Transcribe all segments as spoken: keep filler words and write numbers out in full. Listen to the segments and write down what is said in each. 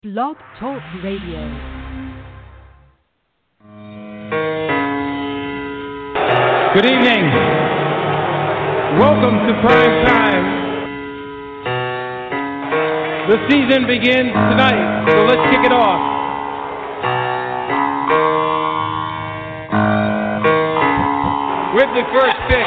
Blog Talk Radio. Good evening. Welcome to prime time. The season begins tonight, so let's kick it off. With the first pick.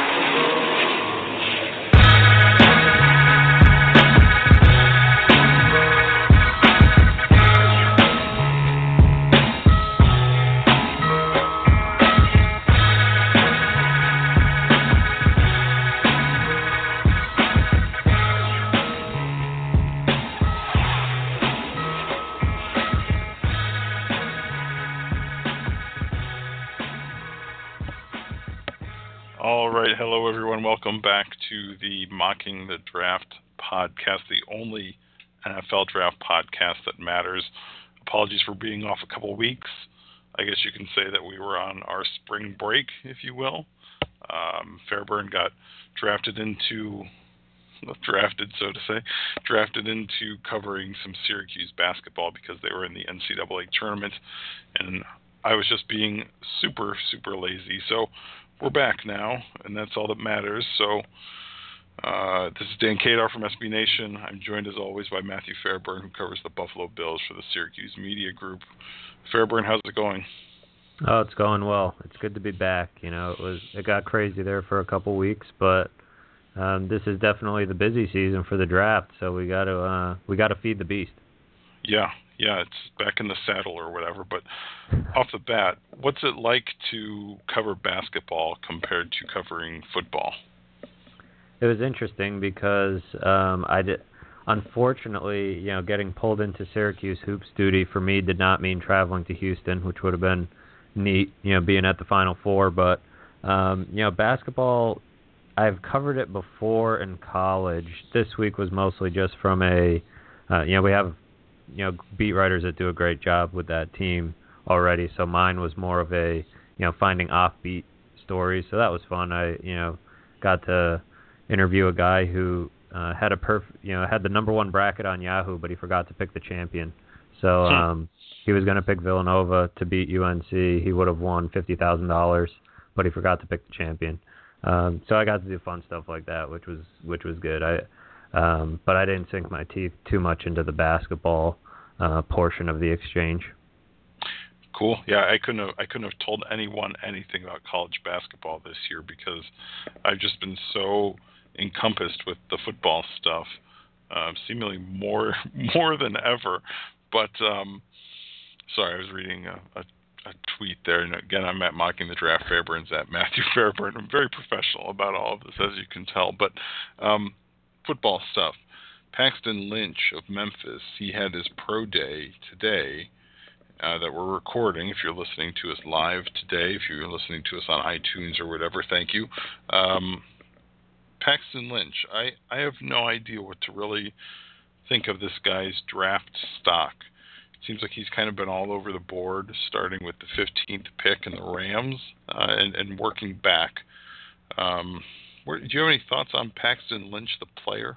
Hello, everyone. Welcome back to the Mocking the Draft podcast, the only N F L draft podcast that matters. Apologies for being off a couple weeks. I guess you can say that we were on our spring break, if you will. Um, Fairburn got drafted into, drafted, so to say, drafted into covering some Syracuse basketball because they were in the N C double A tournament, and I was just being super, super lazy. So we're back now, and that's all that matters. So uh, this is Dan Kadar from S B Nation. I'm joined, as always, by Matthew Fairburn, who covers the Buffalo Bills for the Syracuse Media Group. Fairburn, how's it going? Oh, it's going well. It's good to be back. You know, it was it got crazy there for a couple weeks, but um, this is definitely the busy season for the draft. So we got to uh, we got to feed the beast. Yeah. Yeah, it's back in the saddle or whatever. But off the bat, what's it like to cover basketball compared to covering football? It was interesting because um, I did, unfortunately, you know, getting pulled into Syracuse hoops duty for me did not mean traveling to Houston, which would have been neat, you know, being at the Final Four. But um, you know, basketball, I've covered it before in college. This week was mostly just from a, uh, you know, we have. you know, beat writers that do a great job with that team already. So mine was more of a, you know, finding offbeat stories. So that was fun. I, you know, got to interview a guy who uh, had a perf, you know, had the number one bracket on Yahoo, but he forgot to pick the champion. So um, he was going to pick Villanova to beat U N C. He would have won fifty thousand dollars, but he forgot to pick the champion. Um, so I got to do fun stuff like that, which was which was good. I. Um, but I didn't sink my teeth too much into the basketball uh, portion of the exchange. Cool. Yeah, I couldn't have I couldn't have told anyone anything about college basketball this year because I've just been so encompassed with the football stuff, uh, seemingly more more than ever. But um, sorry, I was reading a, a, a tweet there, and again, I'm at Mocking the Draft. Fairburn's at Matthew Fairburn. I'm very professional about all of this, as you can tell. But um, football stuff. Paxton Lynch of Memphis, he had his pro day today uh, that we're recording. If you're listening to us live today, if you're listening to us on iTunes or whatever, thank you. Um, Paxton Lynch, I, I have no idea what to really think of this guy's draft stock. It seems like he's kind of been all over the board, starting with the fifteenth pick in the Rams uh, and, and working back. Um Where, do you have any thoughts on Paxton Lynch, the player?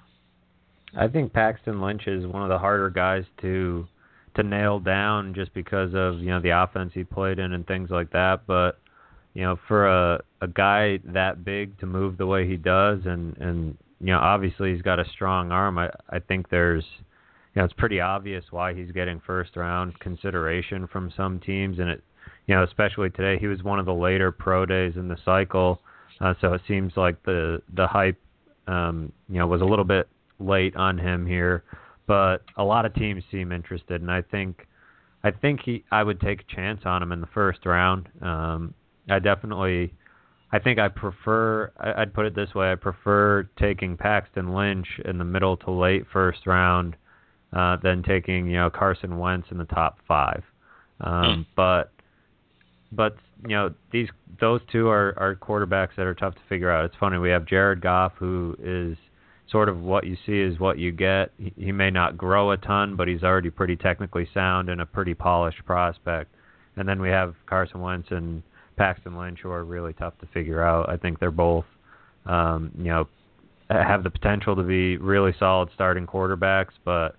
I think Paxton Lynch is one of the harder guys to to nail down just because of, you know, the offense he played in and things like that. But, you know, for a, a guy that big to move the way he does and, and you know, obviously he's got a strong arm, I, I think there's, you know, it's pretty obvious why he's getting first round consideration from some teams. And, it, you know, especially today, he was one of the later pro days in the cycle. Uh, so it seems like the the hype, um, you know, was a little bit late on him here, but a lot of teams seem interested, and I think, I think he, I would take a chance on him in the first round. Um, I definitely, I think I prefer, I, I'd put it this way, I prefer taking Paxton Lynch in the middle to late first round uh, than taking, you know, Carson Wentz in the top five. Um, but, but. You know, these those two are, are quarterbacks that are tough to figure out. It's funny, we have Jared Goff, who is sort of what you see is what you get. He, he may not grow a ton, but he's already pretty technically sound and a pretty polished prospect. And then we have Carson Wentz and Paxton Lynch, who are really tough to figure out. I think they're both, um, you know, have the potential to be really solid starting quarterbacks, but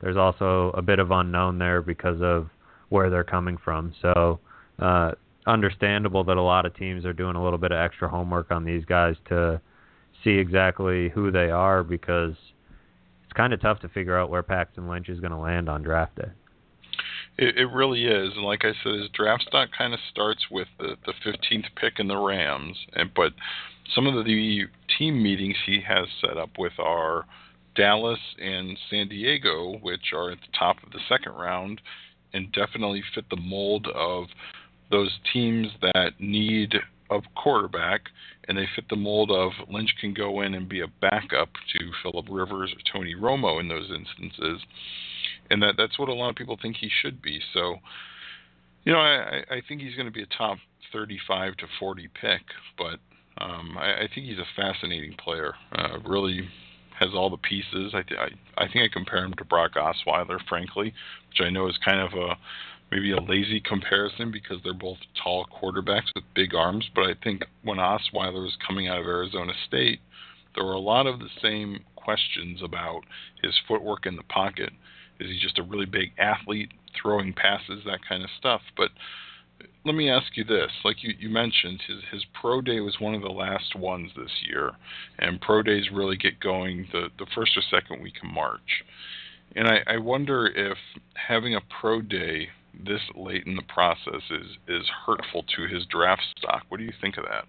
there's also a bit of unknown there because of where they're coming from. So uh, understandable that a lot of teams are doing a little bit of extra homework on these guys to see exactly who they are, because it's kind of tough to figure out where Paxton Lynch is going to land on draft day. It, it really is, and like I said, his draft stock kind of starts with the, the fifteenth pick in the Rams, and but some of the team meetings he has set up with are Dallas and San Diego, which are at the top of the second round, and definitely fit the mold of those teams that need a quarterback, and they fit the mold of Lynch can go in and be a backup to Phillip Rivers or Tony Romo in those instances. And that that's what a lot of people think he should be. So, you know, I, I think he's going to be a top thirty-five to forty pick, but um, I, I think he's a fascinating player. Uh, really has all the pieces. I, th- I I think I compare him to Brock Osweiler, frankly, which I know is kind of a maybe a lazy comparison because they're both tall quarterbacks with big arms. But I think when Osweiler was coming out of Arizona State, there were a lot of the same questions about his footwork in the pocket. Is he just a really big athlete, throwing passes, that kind of stuff? But let me ask you this. Like you, you mentioned, his, his pro day was one of the last ones this year, and pro days really get going the, the first or second week in March. And I, I wonder if having a pro day this late in the process is, is hurtful to his draft stock. What do you think of that?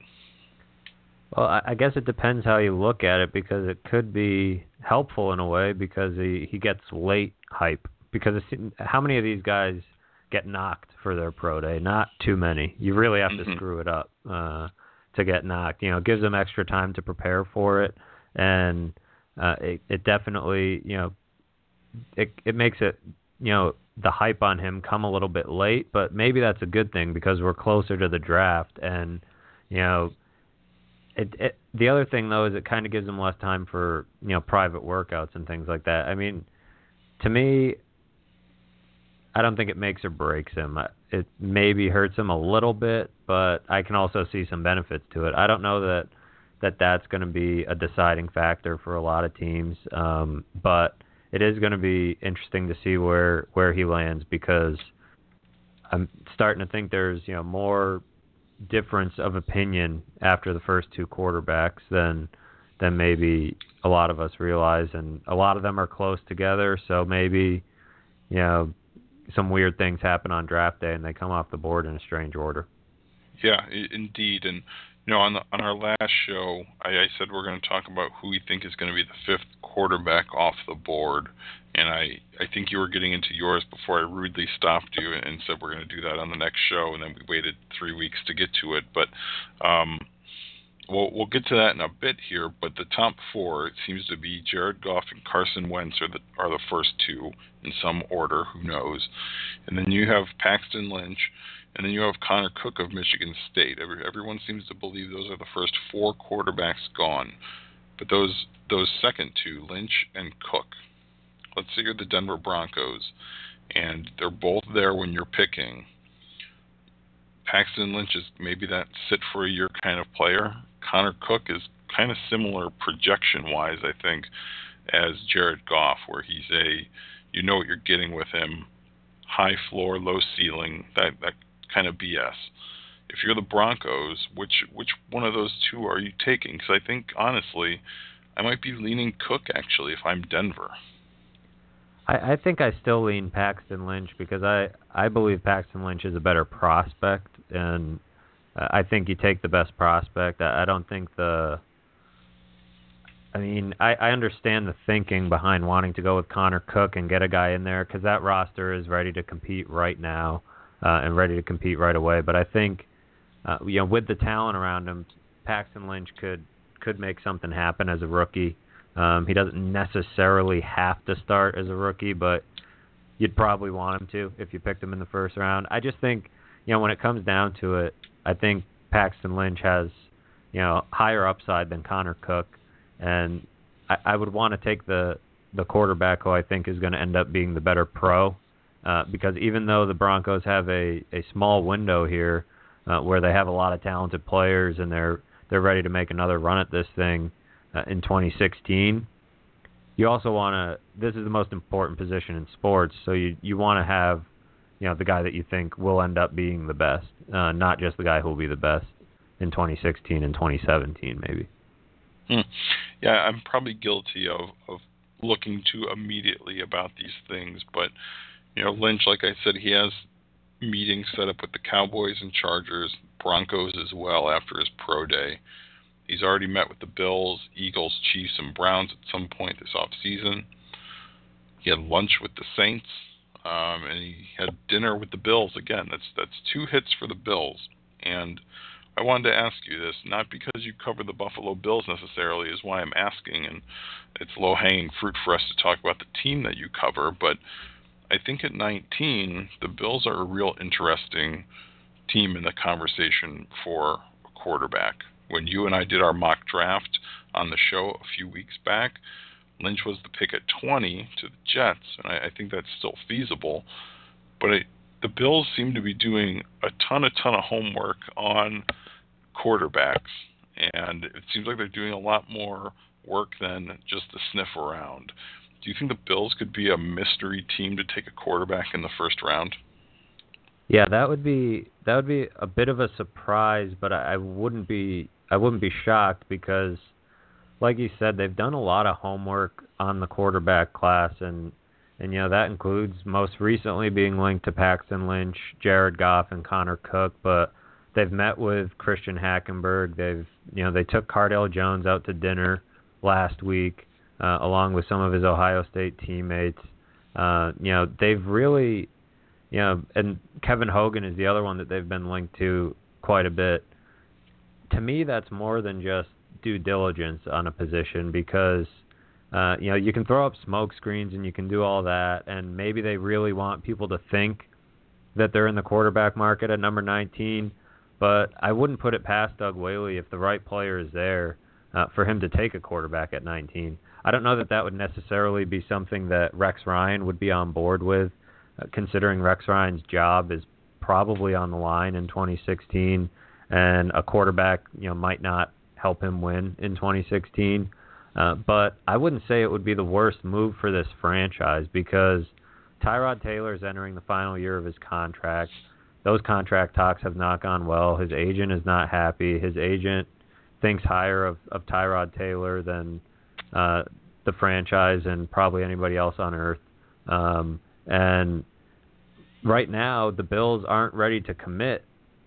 Well, I guess it depends how you look at it, because it could be helpful in a way because he, he gets late hype. Because it's, how many of these guys get knocked for their pro day? Not too many. You really have mm-hmm. to screw it up uh, to get knocked. You know, it gives them extra time to prepare for it, and uh, it, it definitely, you know, it it makes it, you know, the hype on him come a little bit late. But maybe that's a good thing because we're closer to the draft, and you know. It, it, the other thing, though, is it kind of gives them less time for, you know, private workouts and things like that. I mean, to me, I don't think it makes or breaks him. It maybe hurts him a little bit, but I can also see some benefits to it. I don't know that, that that's going to be a deciding factor for a lot of teams, um, but it is going to be interesting to see where, where he lands, because I'm starting to think there's, you know, more difference of opinion after the first two quarterbacks than than maybe a lot of us realize, and a lot of them are close together, so maybe, you know, some weird things happen on draft day and they come off the board in a strange order. Yeah, indeed. And you know, on the, on our last show, I, I said we're going to talk about who we think is going to be the fifth quarterback off the board, and I, I think you were getting into yours before I rudely stopped you and said we're going to do that on the next show, and then we waited three weeks to get to it. But um, we'll, we'll get to that in a bit here, but the top four, it seems to be Jared Goff and Carson Wentz are the, are the first two in some order, who knows. And then you have Paxton Lynch, and then you have Connor Cook of Michigan State. Every, everyone seems to believe those are the first four quarterbacks gone. But those those second two, Lynch and Cook, let's say you're the Denver Broncos, and they're both there when you're picking. Paxton Lynch is maybe that sit-for-a-year kind of player. Connor Cook is kind of similar projection-wise, I think, as Jared Goff, where he's a, you know what you're getting with him, high floor, low ceiling, that, that kind of B S. If you're the Broncos, which which one of those two are you taking? Because I think, honestly, I might be leaning Cook, actually, if I'm Denver. I, I think I still lean Paxton Lynch because I, I believe Paxton Lynch is a better prospect, and uh, I think you take the best prospect. I, I don't think the... I mean, I, I understand the thinking behind wanting to go with Connor Cook and get a guy in there because that roster is ready to compete right now uh, and ready to compete right away. But I think, uh, you know, with the talent around him, Paxton Lynch could could make something happen as a rookie. Um, he doesn't necessarily have to start as a rookie, but you'd probably want him to if you picked him in the first round. I just think, you know, when it comes down to it, I think Paxton Lynch has, you know, higher upside than Connor Cook. And I, I would want to take the, the quarterback who I think is going to end up being the better pro, uh, because even though the Broncos have a, a small window here uh, where they have a lot of talented players and they're they're ready to make another run at this thing uh, in twenty sixteen, you also want to. This is the most important position in sports, so you you want to have, you know, the guy that you think will end up being the best, uh, not just the guy who will be the best in twenty sixteen and twenty seventeen, maybe. Hmm. Yeah, I'm probably guilty of, of looking too immediately about these things, but you know, Lynch, like I said, he has meetings set up with the Cowboys and Chargers, Broncos as well after his pro day. He's already met with the Bills, Eagles, Chiefs, and Browns at some point this offseason. He had lunch with the Saints, um, and he had dinner with the Bills again. That's that's two hits for the Bills, and I wanted to ask you this, not because you cover the Buffalo Bills necessarily is why I'm asking, and it's low-hanging fruit for us to talk about the team that you cover, but I think at nineteen, the Bills are a real interesting team in the conversation for a quarterback. When you and I did our mock draft on the show a few weeks back, Lynch was the pick at twenty to the Jets, and I, I think that's still feasible, but it, the Bills seem to be doing a ton, a ton of homework on quarterbacks, and it seems like they're doing a lot more work than just to sniff around. Do you think the Bills could be a mystery team to take a quarterback in the first round? Yeah, that would be that would be a bit of a surprise, but I, I wouldn't be I wouldn't be shocked because, like you said, they've done a lot of homework on the quarterback class, and and you know that includes most recently being linked to Paxton Lynch, Jared Goff, and Connor Cook, but they've met with Christian Hackenberg. They've you know they took Cardale Jones out to dinner last week, uh, along with some of his Ohio State teammates. Uh, you know they've really, you know, and Kevin Hogan is the other one that they've been linked to quite a bit. To me, that's more than just due diligence on a position because, uh, you know, you can throw up smoke screens and you can do all that, and maybe they really want people to think that they're in the quarterback market at number nineteen, but I wouldn't put it past Doug Whaley if the right player is there uh, for him to take a quarterback at nineteen. I don't know that that would necessarily be something that Rex Ryan would be on board with, uh, considering Rex Ryan's job is probably on the line in twenty sixteen, and a quarterback, you know, might not help him win in twenty sixteen. Uh, but I wouldn't say it would be the worst move for this franchise because Tyrod Taylor is entering the final year of his contract. Those contract talks have not gone well. His agent is not happy. His agent thinks higher of, of Tyrod Taylor than uh, the franchise and probably anybody else on earth. Um, and right now, the Bills aren't ready to commit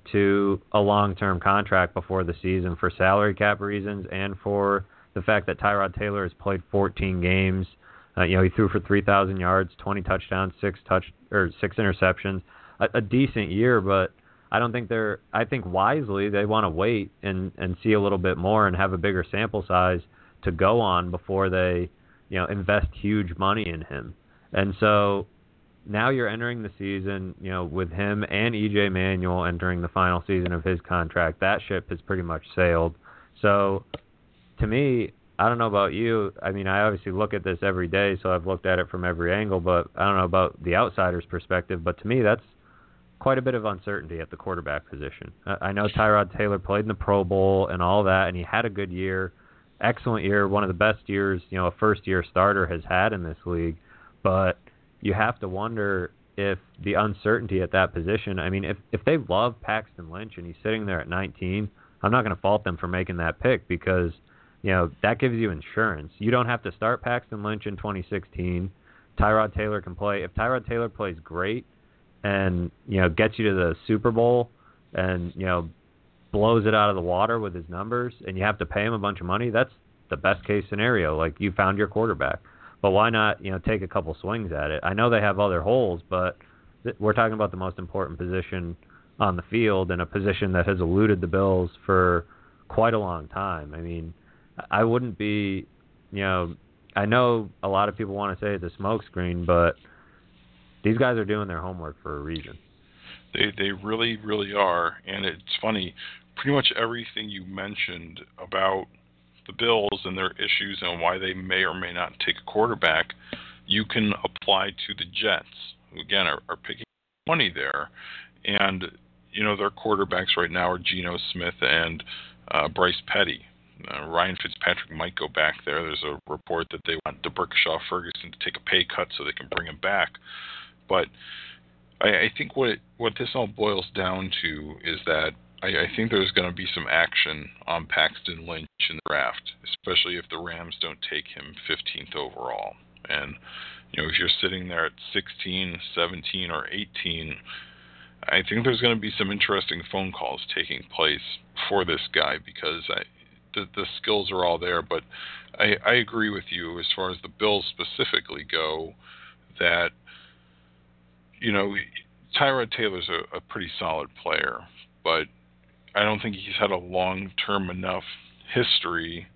to a long-term contract before the season for salary cap reasons and for the fact that Tyrod Taylor has played fourteen games. Uh, you know, he threw for three thousand yards, twenty touchdowns, six touch or six interceptions, a, a decent year. But I don't think they're. I think wisely they want to wait and and see a little bit more and have a bigger sample size to go on before they, you know, invest huge money in him. And so now you're entering the season, you know, with him and E J Manuel entering the final season of his contract. That ship has pretty much sailed. So to me, I don't know about you. I mean, I obviously look at this every day, so I've looked at it from every angle, but I don't know about the outsider's perspective. But to me, that's quite a bit of uncertainty at the quarterback position. I know Tyrod Taylor played in the Pro Bowl and all that, and he had a good year, excellent year, one of the best years, you know, a first-year starter has had in this league. But you have to wonder if the uncertainty at that position, I mean, if, if they love Paxton Lynch and he's sitting there at nineteen, I'm not going to fault them for making that pick because, you know, that gives you insurance. You don't have to start Paxton Lynch in twenty sixteen. Tyrod Taylor can play. If Tyrod Taylor plays great and, you know, gets you to the Super Bowl and, you know, blows it out of the water with his numbers and you have to pay him a bunch of money, that's the best case scenario. Like, you found your quarterback. But why not, you know, take a couple swings at it? I know they have other holes, but th- we're talking about the most important position on the field and a position that has eluded the Bills for quite a long time. I mean, I wouldn't be, you know, I know a lot of people want to say it's a smokescreen, but these guys are doing their homework for a reason. They they really, really are. And it's funny, pretty much everything you mentioned about the Bills and their issues and why they may or may not take a quarterback, you can apply to the Jets, who, again, are, are picking money there. And, you know, their quarterbacks right now are Geno Smith and uh, Bryce Petty. Uh, Ryan Fitzpatrick might go back there. There's a report that they want DeBerkshire Ferguson to take a pay cut so they can bring him back. But I, I think what it, what this all boils down to is that I, I think there's going to be some action on Paxton Lynch in the draft, especially if the Rams don't take him fifteenth overall. And, you know, if you're sitting there at sixteen, seventeen, or eighteen, I think there's going to be some interesting phone calls taking place for this guy because I, the, the skills are all there. But I, I agree with you as far as the Bills specifically go that, you know, Tyrod Taylor's a, a pretty solid player, but I don't think he's had a long-term enough history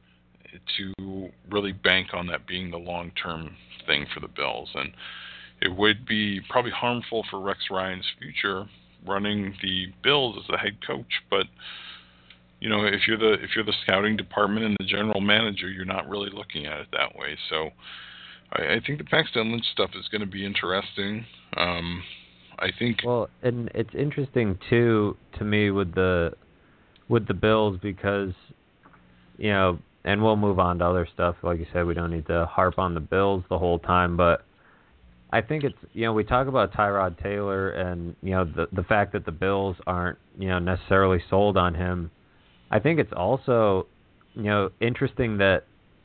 to really bank on that being the long-term thing for the Bills. And it would be probably harmful for Rex Ryan's future running the Bills as the head coach. But, you know, if you're the if you're the scouting department and the general manager, you're not really looking at it that way. So I, I think the Paxton Lynch stuff is going to be interesting. Um, I think. Well, and it's interesting too to me with the with the Bills because, you know, and we'll move on to other stuff. Like you said, we don't need to harp on the Bills the whole time, but I think it's, you know, we talk about Tyrod Taylor and, you know, the the fact that the Bills aren't, you know, necessarily sold on him. I think it's also, you know, interesting that,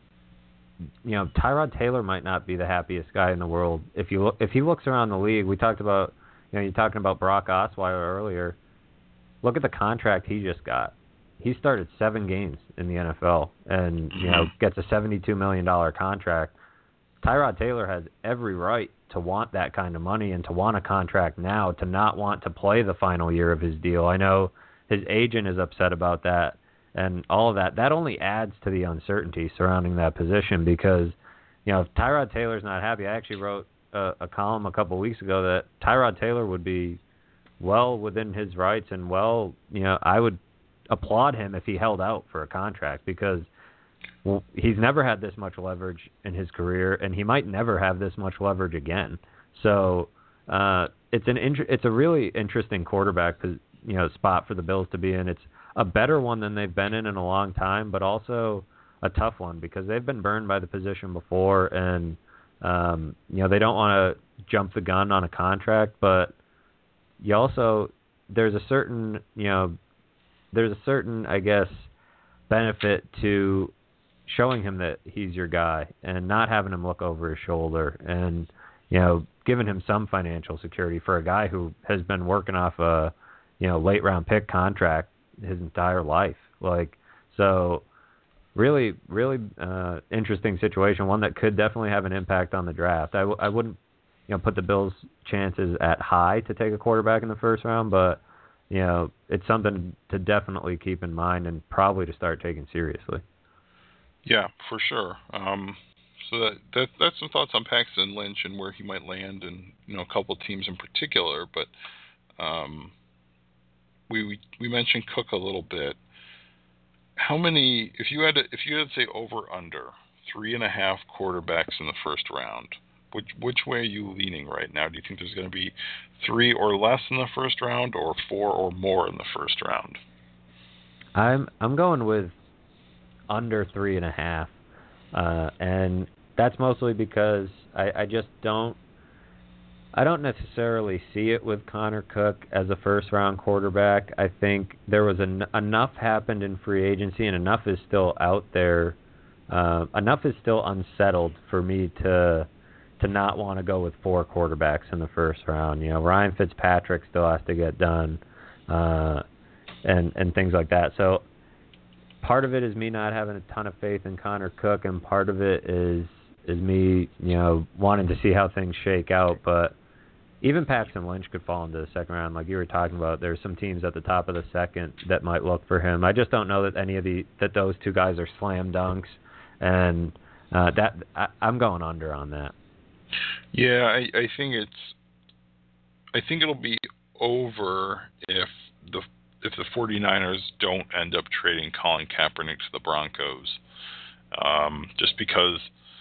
you know, Tyrod Taylor might not be the happiest guy in the world. If you look, if he looks around the league, we talked about, you know, you're talking about Brock Osweiler earlier. Look at the contract he just got. He started seven games in the N F L and, you know, gets a seventy-two million dollars contract. Tyrod Taylor has every right to want that kind of money and to want a contract now, to not want to play the final year of his deal. I know his agent is upset about that and all of that. That only adds to the uncertainty surrounding that position because, you know, if Tyrod Taylor's not happy, I actually wrote a, a column a couple of weeks ago that Tyrod Taylor would be well within his rights and well, you know, I would applaud him if he held out for a contract because well, he's never had this much leverage in his career, and he might never have this much leverage again. So uh, it's an int- it's a really interesting quarterback, you know, spot for the Bills to be in. It's a better one than they've been in in a long time, but also a tough one because they've been burned by the position before, and um, you know they don't want to jump the gun on a contract, but you also there's a certain you know there's a certain I guess benefit to showing him that he's your guy and not having him look over his shoulder and, you know, giving him some financial security for a guy who has been working off a, you know, late round pick contract his entire life. Like, so really, really uh, interesting situation, one that could definitely have an impact on the draft. I, w- I wouldn't, you know, put the Bills' chances at high to take a quarterback in the first round, but, you know, it's something to definitely keep in mind and probably to start taking seriously. Yeah, for sure. Um, so that, that that's some thoughts on Paxton Lynch and where he might land, and you know a couple of teams in particular. But um, we, we we mentioned Cook a little bit. How many? If you had to, if you had to say over under three and a half quarterbacks in the first round, which which way are you leaning right now? Do you think there's going to be three or less in the first round, or four or more in the first round? I'm I'm going with under three and a half, uh, and that's mostly because I, I just don't I don't necessarily see it with Connor Cook as a first round quarterback. I think there was en- enough happened in free agency and enough is still out there. Uh, enough is still unsettled for me to to not want to go with four quarterbacks in the first round. You know, Ryan Fitzpatrick still has to get done, uh, and and things like that. So part of it is me not having a ton of faith in Connor Cook, and part of it is is me, you know, wanting to see how things shake out. But even Paxton Lynch could fall into the second round, like you were talking about. There's some teams at the top of the second that might look for him. I just don't know that any of the that those two guys are slam dunks, and uh, that I, I'm going under on that. Yeah, I, I think it's I think it'll be over if the if the 49ers don't end up trading Colin Kaepernick to the Broncos, um, just because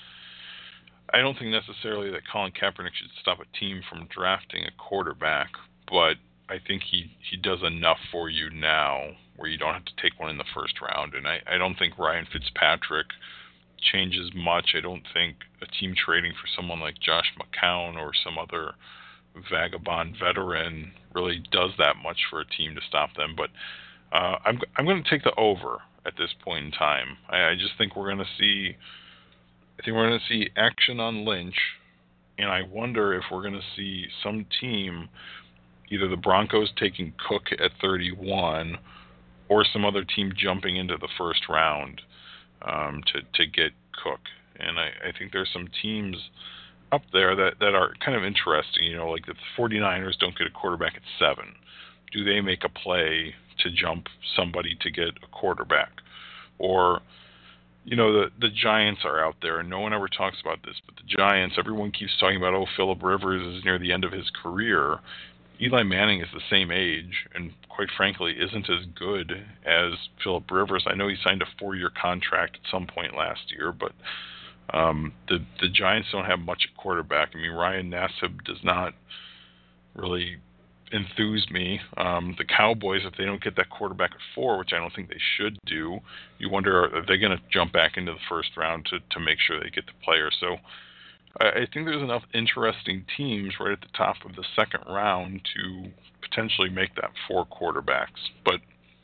I don't think necessarily that Colin Kaepernick should stop a team from drafting a quarterback, but I think he, he does enough for you now where you don't have to take one in the first round. And I, I don't think Ryan Fitzpatrick changes much. I don't think a team trading for someone like Josh McCown or some other vagabond veteran really does that much for a team to stop them. But uh, I'm I'm going to take the over at this point in time. I, I just think we're going to see. I think we're going to see action on Lynch, and I wonder if we're going to see some team, either the Broncos taking Cook at thirty-one, or some other team jumping into the first round um, to to get Cook. And I, I think there's some teams up there that, that are kind of interesting. You know, like the 49ers don't get a quarterback at seven. Do they make a play to jump somebody to get a quarterback? Or, you know, the the Giants are out there, and no one ever talks about this, but the Giants, everyone keeps talking about, oh, Phillip Rivers is near the end of his career. Eli Manning is the same age, and quite frankly, isn't as good as Phillip Rivers. I know he signed a four-year contract at some point last year, but um, the the Giants don't have much at quarterback. I mean, Ryan Nassib does not really enthuse me. Um, the Cowboys, if they don't get that quarterback at four, which I don't think they should do, you wonder, are they going to jump back into the first round to, to make sure they get the player? So I, I think there's enough interesting teams right at the top of the second round to potentially make that four quarterbacks. But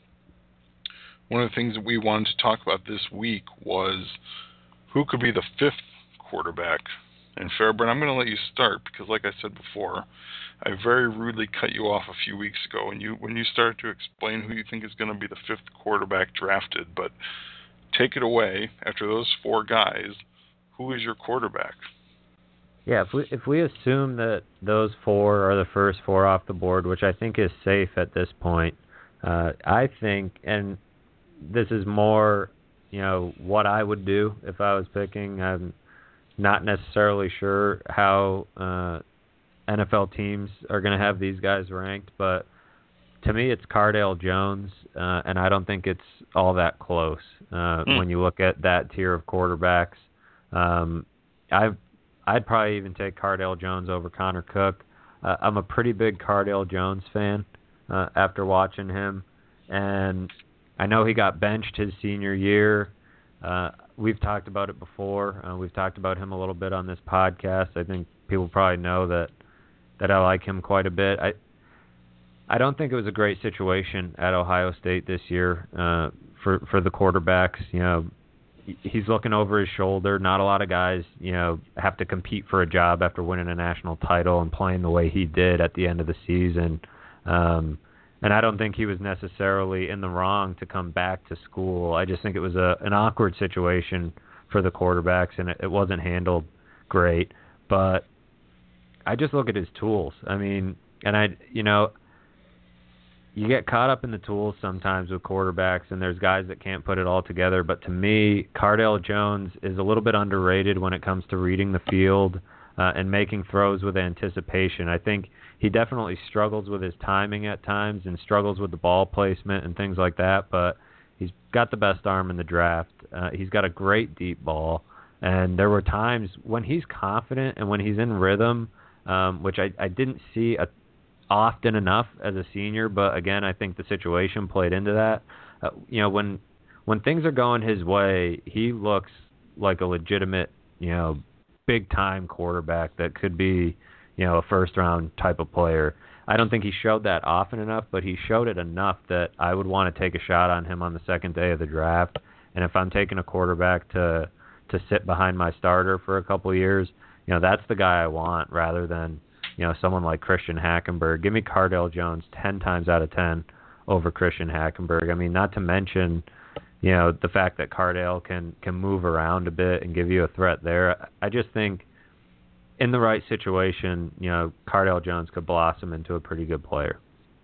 one of the things that we wanted to talk about this week was who could be the fifth quarterback. And Fairburn, I'm going to let you start because, like I said before, I very rudely cut you off a few weeks ago, and you when you started to explain who you think is going to be the fifth quarterback drafted. But take it away. After those four guys, who is your quarterback? Yeah, if we if we assume that those four are the first four off the board, which I think is safe at this point, uh, I think, and this is more, you know, what I would do if I was picking. I'm not necessarily sure how uh, N F L teams are going to have these guys ranked, but to me it's Cardale Jones, uh, and I don't think it's all that close uh, mm. when you look at that tier of quarterbacks. Um, I've, I'd probably even take Cardale Jones over Connor Cook. Uh, I'm a pretty big Cardale Jones fan uh, after watching him, and I know he got benched his senior year. Uh, we've talked about it before. Uh, we've talked about him a little bit on this podcast. I think people probably know that that I like him quite a bit. I I don't think it was a great situation at Ohio State this year uh, for for the quarterbacks. You know, he's looking over his shoulder. Not a lot of guys, you know, have to compete for a job after winning a national title and playing the way he did at the end of the season. Um, And I don't think he was necessarily in the wrong to come back to school. I just think it was a an awkward situation for the quarterbacks, and it, it wasn't handled great. But I just look at his tools. I mean, and I, you know, you get caught up in the tools sometimes with quarterbacks, and there's guys that can't put it all together. But to me, Cardale Jones is a little bit underrated when it comes to reading the field uh, and making throws with anticipation. I think he definitely struggles with his timing at times and struggles with the ball placement and things like that, but he's got the best arm in the draft. Uh, he's got a great deep ball, and there were times when he's confident and when he's in rhythm, um, which I, I didn't see a, often enough as a senior, but again, I think the situation played into that. Uh, you know, when when things are going his way, he looks like a legitimate, you know, big-time quarterback that could be, you know, a first-round type of player. I don't think he showed that often enough, but he showed it enough that I would want to take a shot on him on the second day of the draft. And if I'm taking a quarterback to to sit behind my starter for a couple of years, you know, that's the guy I want rather than, you know, someone like Christian Hackenberg. Give me Cardale Jones ten times out of ten over Christian Hackenberg. I mean, not to mention, you know, the fact that Cardale can, can move around a bit and give you a threat there. I just think in the right situation, you know, Cardale Jones could blossom into a pretty good player.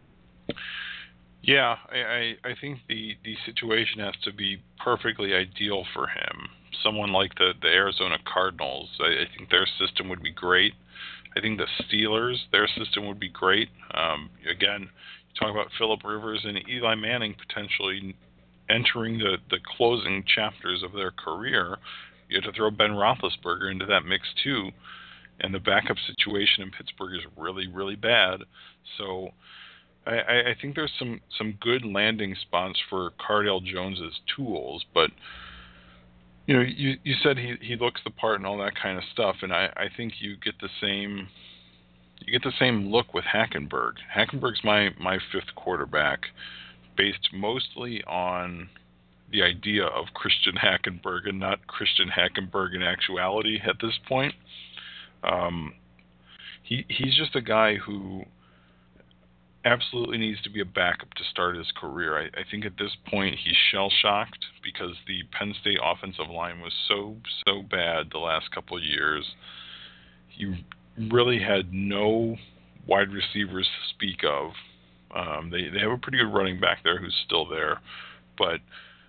Yeah, I, I, I think the, the situation has to be perfectly ideal for him. Someone like the, the Arizona Cardinals, I, I think their system would be great. I think the Steelers, their system would be great. Um, again, you talk about Phillip Rivers and Eli Manning potentially entering the, the closing chapters of their career. You have to throw Ben Roethlisberger into that mix too. And the backup situation in Pittsburgh is really, really bad. So I, I think there's some, some good landing spots for Cardale Jones's tools, but you know, you, you said he, he looks the part and all that kind of stuff, and I, I think you get the same you get the same look with Hackenberg. Hackenberg's my, my fifth quarterback, based mostly on the idea of Christian Hackenberg and not Christian Hackenberg in actuality at this point. Um, he he's just a guy who absolutely needs to be a backup to start his career. I, I think at this point he's shell-shocked because the Penn State offensive line was so, so bad the last couple of years. You really had no wide receivers to speak of. Um, they, they have a pretty good running back there who's still there. But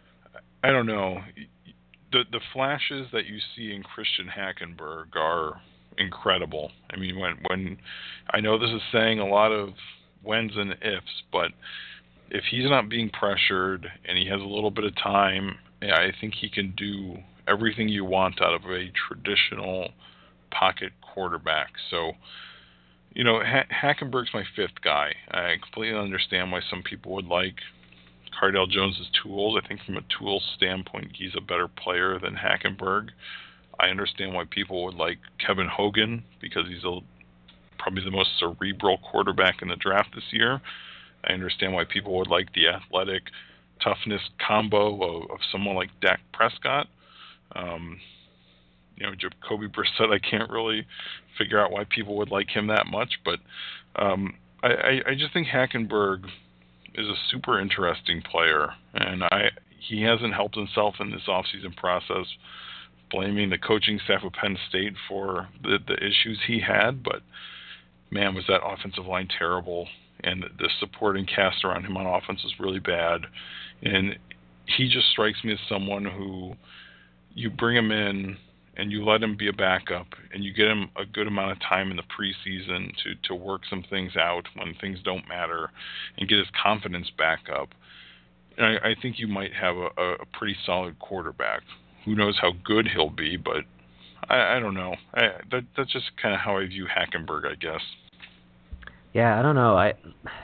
I don't know. The, the flashes that you see in Christian Hackenberg are incredible. I mean, when when I know this is saying a lot of whens and ifs, but if he's not being pressured and he has a little bit of time, I think he can do everything you want out of a traditional pocket quarterback. So, you know, ha- Hackenberg's my fifth guy. I completely understand why some people would like Cardale Jones's tools. I think from a tools standpoint, he's a better player than Hackenberg. I understand why people would like Kevin Hogan because he's a, probably the most cerebral quarterback in the draft this year. I understand why people would like the athletic toughness combo of, of someone like Dak Prescott. Um, you know, Jacoby Brissett, I can't really figure out why people would like him that much, but um, I, I, I just think Hackenberg is a super interesting player, and I he hasn't helped himself in this offseason process, blaming the coaching staff of Penn State for the, the issues he had, but man, was that offensive line terrible, and the supporting cast around him on offense was really bad, and he just strikes me as someone who you bring him in and you let him be a backup, and you get him a good amount of time in the preseason to, to work some things out when things don't matter and get his confidence back up. And I, I think you might have a, a pretty solid quarterback. Who knows how good he'll be, but I, I don't know. I, that, that's just kind of how I view Hackenberg, I guess. Yeah, I don't know. I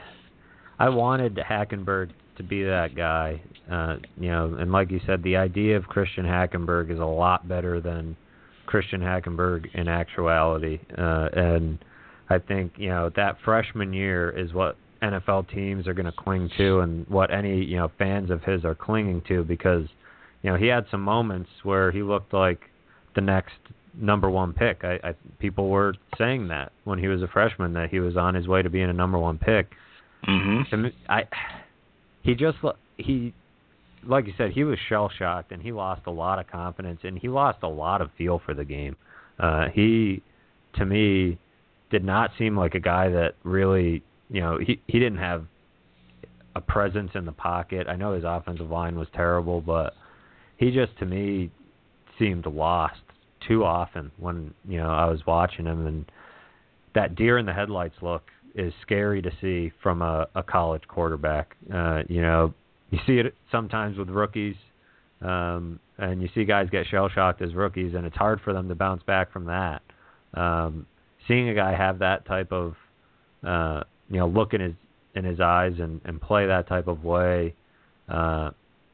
I wanted Hackenberg to be that guy, uh, you know, and like you said, the idea of Christian Hackenberg is a lot better than Christian Hackenberg in actuality. Uh, and I think, you know, that freshman year is what N F L teams are going to cling to and what any, you know, fans of his are clinging to because, you know, he had some moments where he looked like the next number one pick. I, I people were saying that when he was a freshman that he was on his way to being a number one pick. Mm-hmm. I, he just he, like you said, he was shell shocked and he lost a lot of confidence and he lost a lot of feel for the game. Uh, he, to me, did not seem like a guy that really, you know, he he didn't have a presence in the pocket. I know his offensive line was terrible, but he just, to me, seemed lost too often when, you know, I was watching him, and that deer in the headlights look is scary to see from a, a college quarterback. Uh, you know, you see it sometimes with rookies, um, and you see guys get shell-shocked as rookies, and it's hard for them to bounce back from that. Um, seeing a guy have that type of, uh, you know, look in his in his eyes and, and play that type of way uh,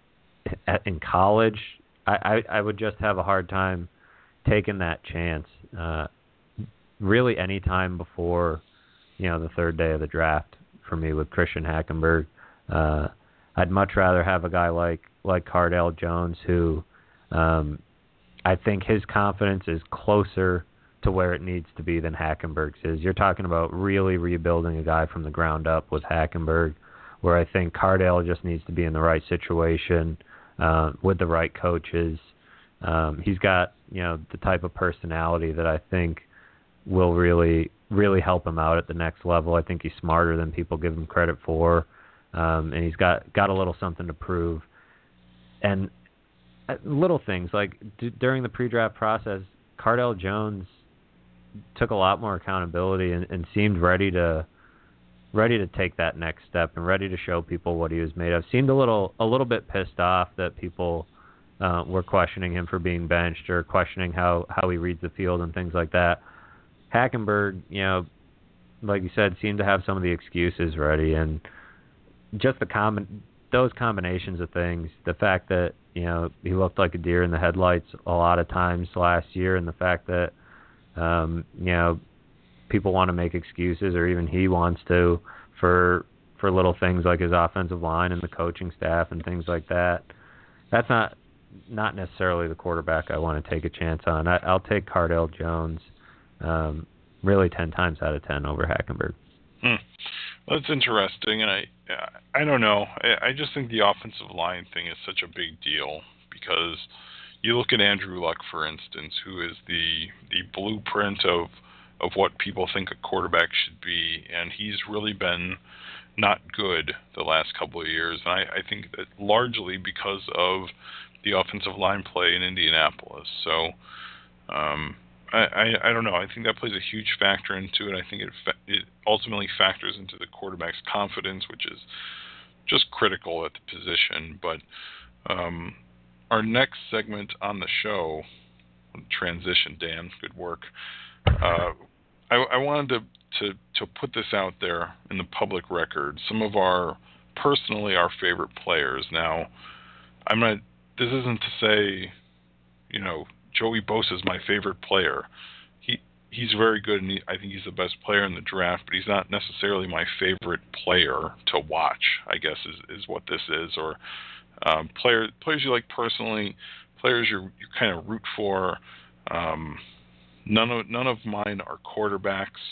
at, in college, I, I, I would just have a hard time taking that chance. Uh, really, any time before, you know, the third day of the draft for me with Christian Hackenberg. Uh, I'd much rather have a guy like like Cardale Jones, who um, I think his confidence is closer to where it needs to be than Hackenberg's is. You're talking about really rebuilding a guy from the ground up with Hackenberg, where I think Cardale just needs to be in the right situation uh, with the right coaches. Um, he's got, you know, the type of personality that I think will really, really help him out at the next level. I think he's smarter than people give him credit for, um, and he's got, got a little something to prove. And uh, little things like d- during the pre-draft process, Cardale Jones took a lot more accountability and, and seemed ready to ready to take that next step and ready to show people what he was made of. Seemed a little a little bit pissed off that people uh, were questioning him for being benched or questioning how, how he reads the field and things like that. Hackenberg, you know, like you said, seem to have some of the excuses ready, and just the com- those combinations of things, the fact that, you know, he looked like a deer in the headlights a lot of times last year, and the fact that, um, you know, people want to make excuses, or even he wants to, for for little things like his offensive line and the coaching staff and things like that. That's not not necessarily the quarterback I want to take a chance on. I, I'll take Cardale Jones um, really ten times out of ten over Hackenberg. Hmm. Well, that's interesting, and I I don't know. I, I just think the offensive line thing is such a big deal, because you look at Andrew Luck, for instance, who is the the blueprint of of what people think a quarterback should be, and he's really been not good the last couple of years. And I, I think that largely because of the offensive line play in Indianapolis. So um, I, I, I don't know. I think that plays a huge factor into it. I think it fa- it ultimately factors into the quarterback's confidence, which is just critical at the position. But um, our next segment on the show, transition, Dan, good work. Uh, I, I wanted to, to to put this out there in the public record. Some of our, personally, our favorite players. Now, I'm not. This isn't to say, you know, Joey Bosa is my favorite player. He he's very good, and he, I think he's the best player in the draft. But he's not necessarily my favorite player to watch, I guess is, is what this is. Or um, player players you like personally, players you you kind of root for. Um, None of none of mine are quarterbacks.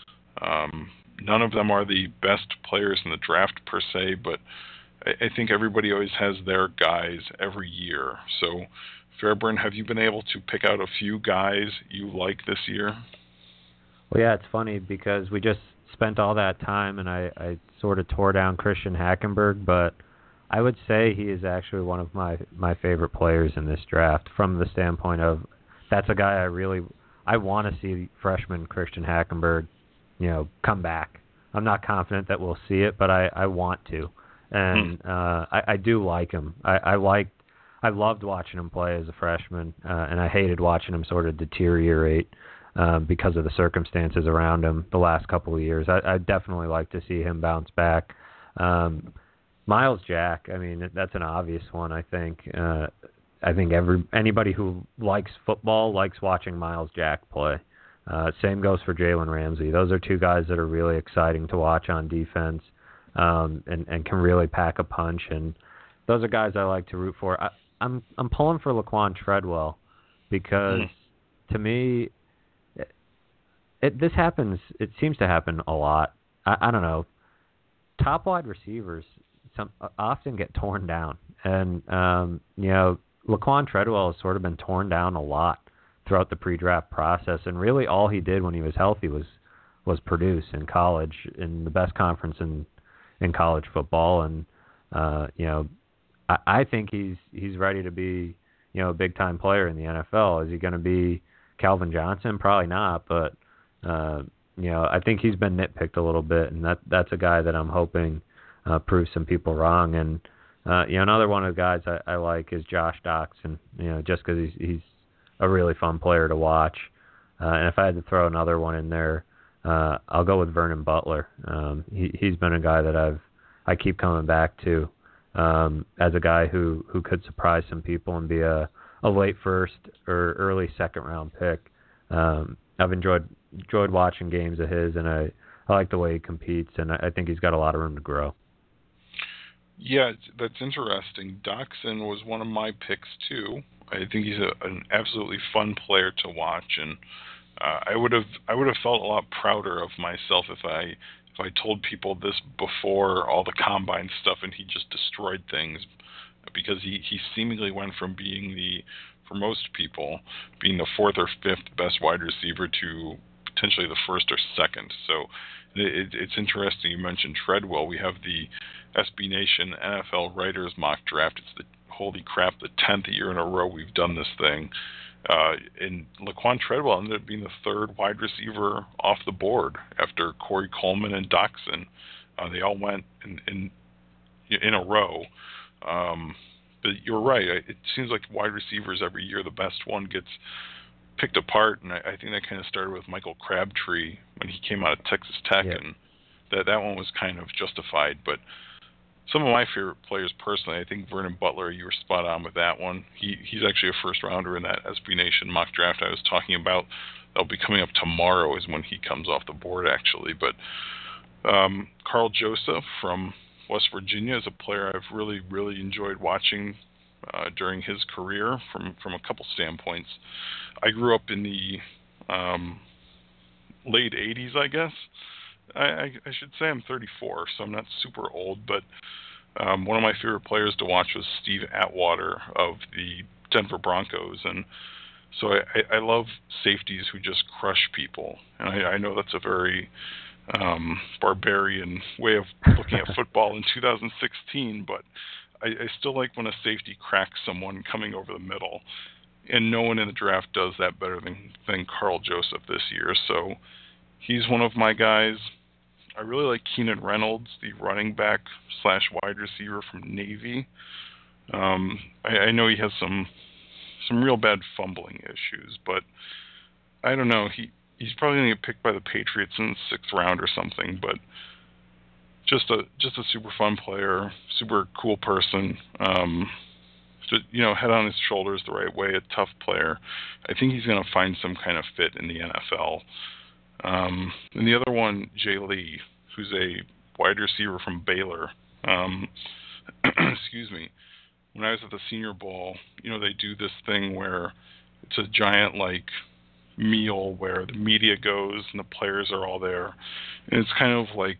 Um, none of them are the best players in the draft per se, but I, I think everybody always has their guys every year. So, Fairburn, have you been able to pick out a few guys you like this year? Well, yeah, it's funny because we just spent all that time, and I, I sort of tore down Christian Hackenberg, but I would say he is actually one of my, my favorite players in this draft, from the standpoint of that's a guy I really I want to see freshman Christian Hackenberg, you know, come back. I'm not confident that we'll see it, but I, I want to, and hmm. uh, I, I do like him. I, I liked, I loved watching him play as a freshman, uh, and I hated watching him sort of deteriorate uh, because of the circumstances around him the last couple of years. I, I definitely like to see him bounce back. Um, Miles Jack, I mean, that's an obvious one, I think. Uh, I think every anybody who likes football likes watching Miles Jack play. Uh, same goes for Jalen Ramsey. Those are two guys that are really exciting to watch on defense, um, and, and can really pack a punch. And those are guys I like to root for. I, I'm I'm pulling for Laquan Treadwell because mm. to me, it, it this happens. It seems to happen a lot. I, I don't know. Top wide receivers some often get torn down, and um, you know. Laquan Treadwell has sort of been torn down a lot throughout the pre-draft process, and really all he did when he was healthy was was produce in college, in the best conference in in college football. And uh, you know, I, I think he's he's ready to be, you know, a big time player in the N F L. Is he going to be Calvin Johnson? Probably not, but uh, you know, I think he's been nitpicked a little bit, and that that's a guy that I'm hoping uh, proves some people wrong. And Uh, you know, another one of the guys I, I like is Josh Doxson, you know, just because he's, he's a really fun player to watch. Uh, and if I had to throw another one in there, uh, I'll go with Vernon Butler. Um, he, he's been a guy that I've I keep coming back to um, as a guy who, who could surprise some people and be a, a late first or early second round pick. Um, I've enjoyed enjoyed watching games of his, and I, I like the way he competes, and I, I think he's got a lot of room to grow. Yeah, that's interesting. Doxson was one of my picks too. I think he's a, an absolutely fun player to watch, and uh, I would have I would have felt a lot prouder of myself if I if I told people this before all the combine stuff and he just destroyed things, because he, he seemingly went from being the, for most people, being the fourth or fifth best wide receiver to potentially the first or second. So it, it's interesting you mentioned Treadwell. We have the S B Nation N F L Writers Mock Draft. It's the, holy crap, the tenth year in a row we've done this thing. Uh, and Laquan Treadwell ended up being the third wide receiver off the board after Corey Coleman and Doxson. Uh, they all went in in, in a row. Um, but you're right. It seems like wide receivers every year, the best one gets picked apart, and I, I think that kind of started with Michael Crabtree when he came out of Texas Tech, yeah. and that that one was kind of justified. But some of my favorite players personally, I think Vernon Butler, you were spot on with that one. He he's actually a first rounder in that S B Nation mock draft I was talking about. That'll be coming up tomorrow is when he comes off the board, actually. But um, Carl Joseph from West Virginia is a player I've really, really enjoyed watching uh, during his career from, from a couple standpoints. I grew up in the um, late eighties, I guess. I, I, I should say I'm thirty-four, so I'm not super old, but um, one of my favorite players to watch was Steve Atwater of the Denver Broncos, and so I, I love safeties who just crush people, and I, I know that's a very um, barbarian way of looking at football in two thousand sixteen, but I, I still like when a safety cracks someone coming over the middle, and no one in the draft does that better than, than Carl Joseph this year, so he's one of my guys. I really like Keenan Reynolds, the running back slash wide receiver from Navy. Um, I, I know he has some some real bad fumbling issues, but I don't know. He he's probably going to get picked by the Patriots in the sixth round or something. But just a just a super fun player, super cool person. Um, just, you know, head on his shoulders the right way. A tough player. I think he's going to find some kind of fit in the N F L. Um, and the other one, Jay Lee, who's a wide receiver from Baylor. Um, excuse me. When I was at the Senior Bowl, you know, they do this thing where it's a giant, like, meal where the media goes and the players are all there. And it's kind of like,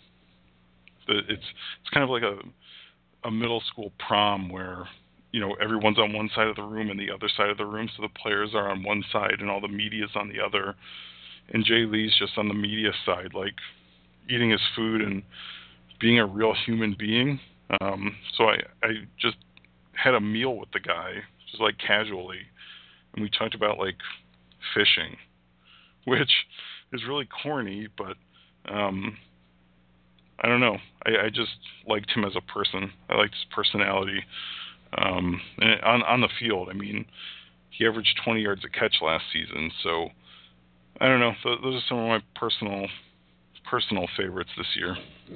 the, it's it's kind of like a a middle school prom where, you know, everyone's on one side of the room and the other side of the room, so the players are on one side and all the media's on the other. And Jay Lee's just on the media side, like eating his food and being a real human being. Um, so I, I just had a meal with the guy, just like casually, and we talked about like fishing, which is really corny, but um, I don't know. I, I just liked him as a person. I liked his personality. Um, and on on the field, I mean, he averaged twenty yards a catch last season, so I don't know. Those are some of my personal personal favorites this year.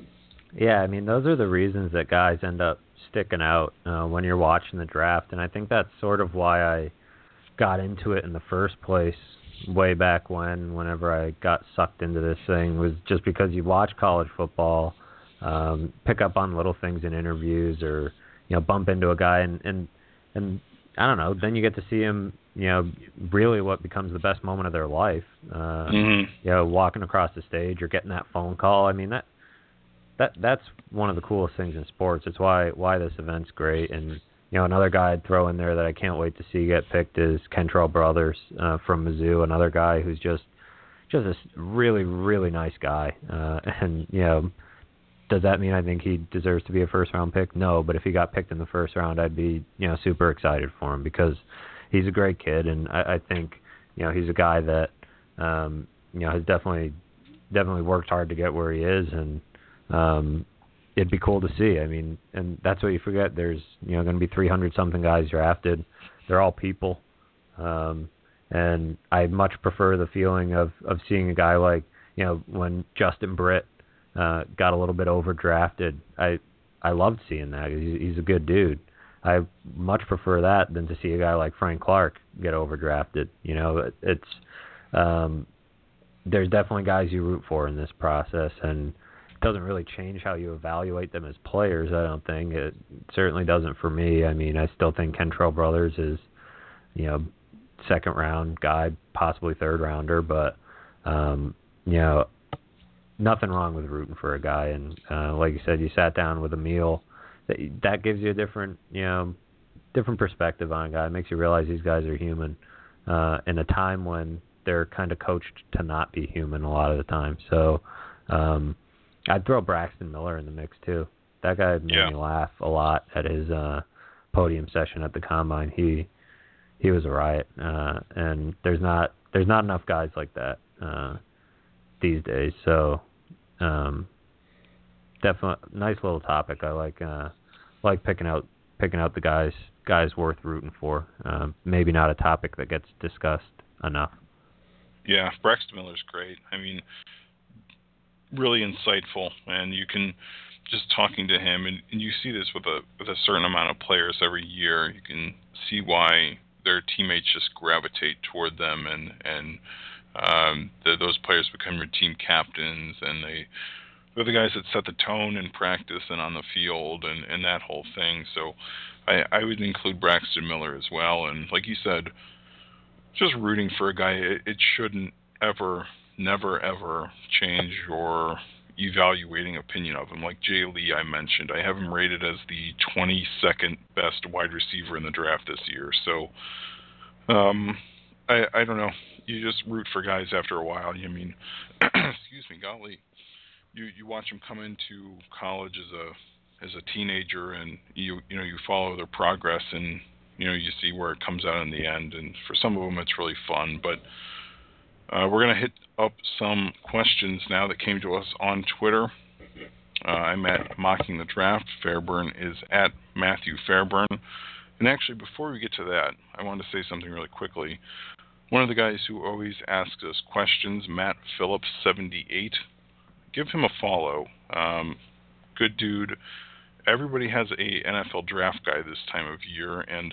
Yeah, I mean, those are the reasons that guys end up sticking out uh, when you're watching the draft, and I think that's sort of why I got into it in the first place way back when, whenever I got sucked into this thing, was just because you watch college football, um, pick up on little things in interviews, or, you know, bump into a guy, and, and, and I don't know, then you get to see him, you know, really what becomes the best moment of their life. Uh, mm-hmm. You know, walking across the stage or getting that phone call. I mean, that that that's one of the coolest things in sports. It's why why this event's great. And, you know, another guy I'd throw in there that I can't wait to see get picked is Kentrell Brothers uh, from Mizzou, another guy who's just just a really, really nice guy. Uh, and, you know, does that mean I think he deserves to be a first-round pick? No, but if he got picked in the first round, I'd be, you know, super excited for him because he's a great kid, and I, I think, you know, he's a guy that, um, you know, has definitely definitely worked hard to get where he is, and um, it'd be cool to see. I mean, and that's what you forget. There's, you know, going to be three hundred something guys drafted. They're all people, um, and I much prefer the feeling of, of seeing a guy like, you know, when Justin Britt uh, got a little bit overdrafted. I I loved seeing that. He's, he's a good dude. I much prefer that than to see a guy like Frank Clark get overdrafted. You know, it, it's um, there's definitely guys you root for in this process, and it doesn't really change how you evaluate them as players. I don't think it certainly doesn't for me. I mean, I still think Kentrell Brothers is, you know, second round guy, possibly third rounder, but um, you know, nothing wrong with rooting for a guy. And uh, like you said, you sat down with a meal. That, that gives you a different, you know, different perspective on a guy. It makes you realize these guys are human uh, in a time when they're kind of coached to not be human a lot of the time. So um, I'd throw Braxton Miller in the mix too. That guy made yeah. me laugh a lot at his uh, podium session at the Combine. He he was a riot, uh, and there's not there's not enough guys like that uh, these days. So. Um, Definitely nice little topic. I like uh, like picking out picking out the guys guys worth rooting for. Um, maybe not a topic that gets discussed enough. Yeah, Braxton Miller's great. I mean, really insightful, and you can just talking to him, and, and you see this with a with a certain amount of players every year. You can see why their teammates just gravitate toward them, and and um, the, those players become your team captains, and they they're the guys that set the tone in practice and on the field, and, and that whole thing. So I, I would include Braxton Miller as well, and like you said, just rooting for a guy. It, it shouldn't ever, never, ever change your evaluating opinion of him. Like Jay Lee, I mentioned, I have him rated as the twenty-second best wide receiver in the draft this year. So, um, I, I don't know. You just root for guys after a while. I mean, excuse me, golly, you you watch them come into college as a as a teenager, and you you know you follow their progress, and you know you see where it comes out in the end. And for some of them, it's really fun. But Uh, we're going to hit up some questions now that came to us on Twitter. Uh, I'm at Mocking the Draft. Fairburn is at Matthew Fairburn. And actually, before we get to that, I want to say something really quickly. One of the guys who always asks us questions, Matt Phillips seventy-eight, give him a follow. Um, good dude. Everybody has a N F L draft guide this time of year, and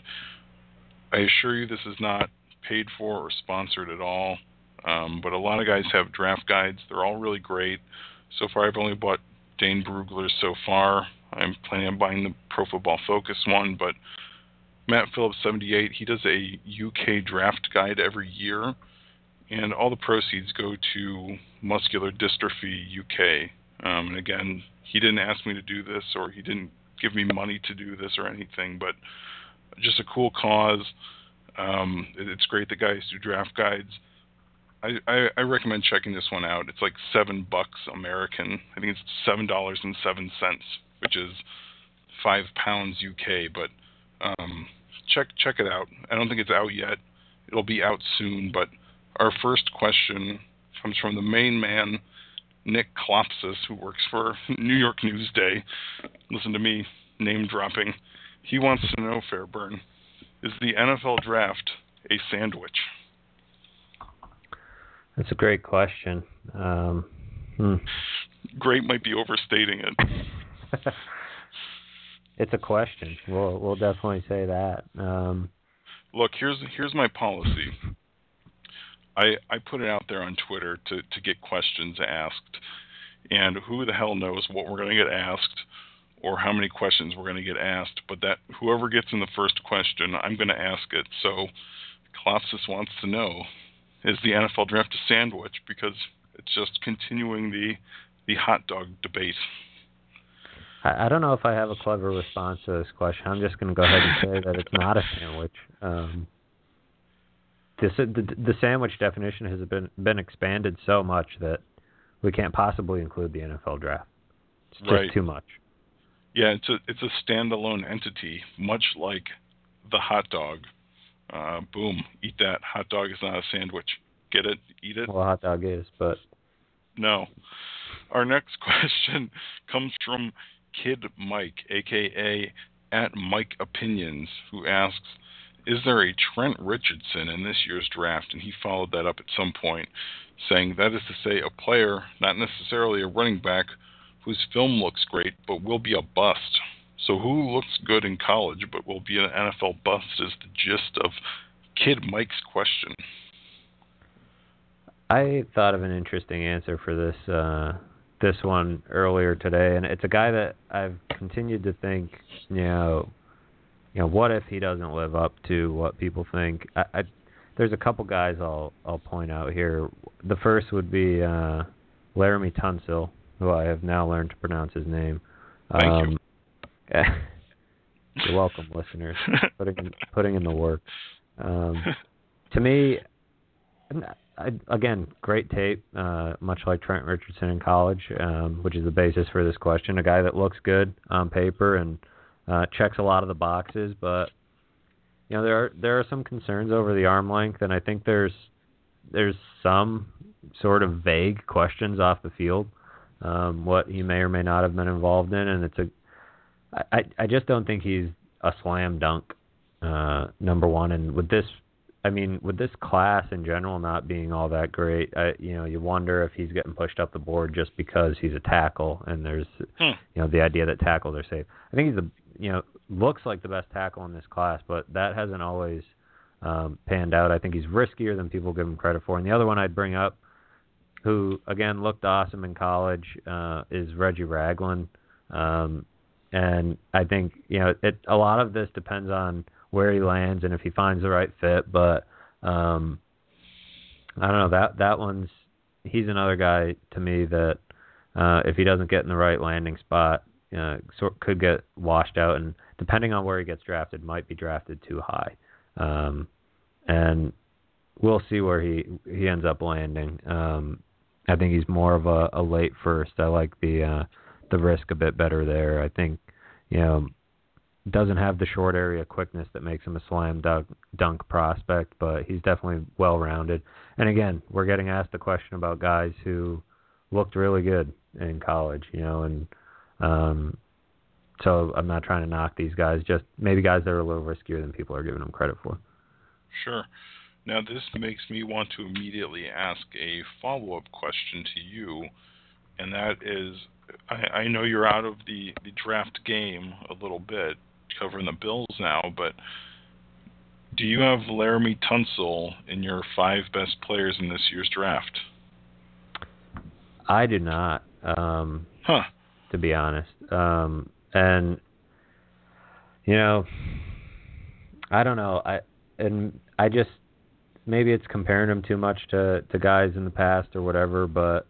I assure you this is not paid for or sponsored at all. Um, but a lot of guys have draft guides. They're all really great. So far, I've only bought Dane Brugler's so far. I'm planning on buying the Pro Football Focus one. But Matt Phillips, seventy-eight, he does a U K draft guide every year. And all the proceeds go to Muscular Dystrophy U K. Um, and again, he didn't ask me to do this, or he didn't give me money to do this or anything. But just a cool cause. Um, it's great that guys do draft guides. I, I, I recommend checking this one out. It's like seven bucks American. I think it's seven dollars and seven cents, which is five pounds U K. But um, check check it out. I don't think it's out yet. It'll be out soon. But our first question comes from the main man, Nick Klopsis, who works for New York Newsday. Listen to me name dropping. He wants to know, Fairburn, is the N F L draft a sandwich? That's a great question. Um, hmm. Great might be overstating it. It's a question. We'll we'll definitely say that. Um, Look, here's here's my policy. I I put it out there on Twitter to, to get questions asked, and who the hell knows what we're going to get asked or how many questions we're going to get asked. But that whoever gets in the first question, I'm going to ask it. So Klopsis wants to know, is the N F L draft a sandwich? Because it's just continuing the the hot dog debate. I, I don't know if I have a clever response to this question. I'm just going to go ahead and say that it's not a sandwich. Um, this, the, the sandwich definition has been been expanded so much that we can't possibly include the N F L draft. It's just right. too much. Yeah, it's a it's a standalone entity, much like the hot dog. Uh, boom, eat that. Hot dog is not a sandwich. Get it? Eat it? Well, a hot dog is, but... No. Our next question comes from Kid Mike, a k a at Mike Opinions, who asks, is there a Trent Richardson in this year's draft? And he followed that up at some point, saying that is to say a player, not necessarily a running back, whose film looks great but will be a bust. So who looks good in college but will be an N F L bust is the gist of Kid Mike's question. I thought of an interesting answer for this uh, this one earlier today, and it's a guy that I've continued to think, you know, you know, what if he doesn't live up to what people think? I, I, there's a couple guys I'll I'll point out here. The first would be uh, Laramie Tunsil, who I have now learned to pronounce his name. Thank um, you. You're welcome, listeners. Putting in, putting in the work. Um, to me, I, again, great tape. Uh, much like Trent Richardson in college, um, which is the basis for this question. A guy that looks good on paper and uh, checks a lot of the boxes, but you know there are there are some concerns over the arm length, and I think there's there's some sort of vague questions off the field, um, what he may or may not have been involved in, and it's a I, I just don't think he's a slam dunk, uh, number one. And with this I mean, with this class in general not being all that great, I, you know, you wonder if he's getting pushed up the board just because he's a tackle, and there's, hmm. you know, the idea that tackles are safe. I think he's the, you know, looks like the best tackle in this class, but that hasn't always um, panned out. I think he's riskier than people give him credit for. And the other one I'd bring up, who again looked awesome in college, uh, is Reggie Ragland, um, and I think you know it. A lot of this depends on where he lands and if he finds the right fit. But um, I don't know, that that one's he's another guy to me that uh, if he doesn't get in the right landing spot, uh, sort could get washed out, and depending on where he gets drafted, might be drafted too high. Um, and we'll see where he he ends up landing. Um, I think he's more of a, a late first. I like the uh, the risk a bit better there. I think you know. Doesn't have the short area quickness that makes him a slam dunk, dunk prospect, but he's definitely well-rounded. And again, we're getting asked the question about guys who looked really good in college, you know, and um, so I'm not trying to knock these guys, just maybe guys that are a little riskier than people are giving them credit for. Sure. Now, this makes me want to immediately ask a follow-up question to you, and that is, I, I know you're out of the, the draft game a little bit, covering the Bills now, but do you have Laremy Tunsil in your five best players in this year's draft? I do not, um, huh. to be honest. Um, and, you know, I don't know. I and I just, maybe it's comparing him too much to, to guys in the past or whatever, but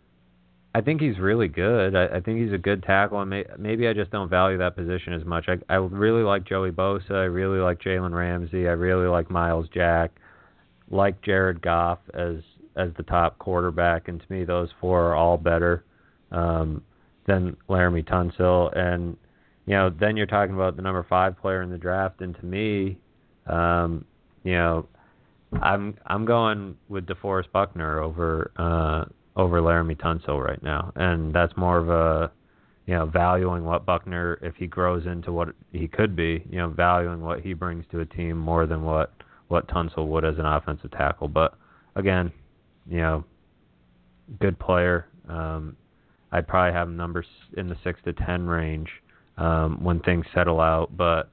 I think he's really good. I, I think he's a good tackle, and may, maybe I just don't value that position as much. I, I really like Joey Bosa. I really like Jalen Ramsey. I really like Myles Jack. Like Jared Goff as as the top quarterback, and to me, those four are all better um, than Laremy Tunsil. And you know, then you're talking about the number five player in the draft, and to me, um, you know, I'm I'm going with DeForest Buckner over. Uh, over Laremy Tunsil right now, and that's more of a, you know, valuing what Buckner, if he grows into what he could be, you know, valuing what he brings to a team more than what, what Tunsil would as an offensive tackle. But again, you know, good player. Um, I'd probably have numbers in the six to ten range um, when things settle out, but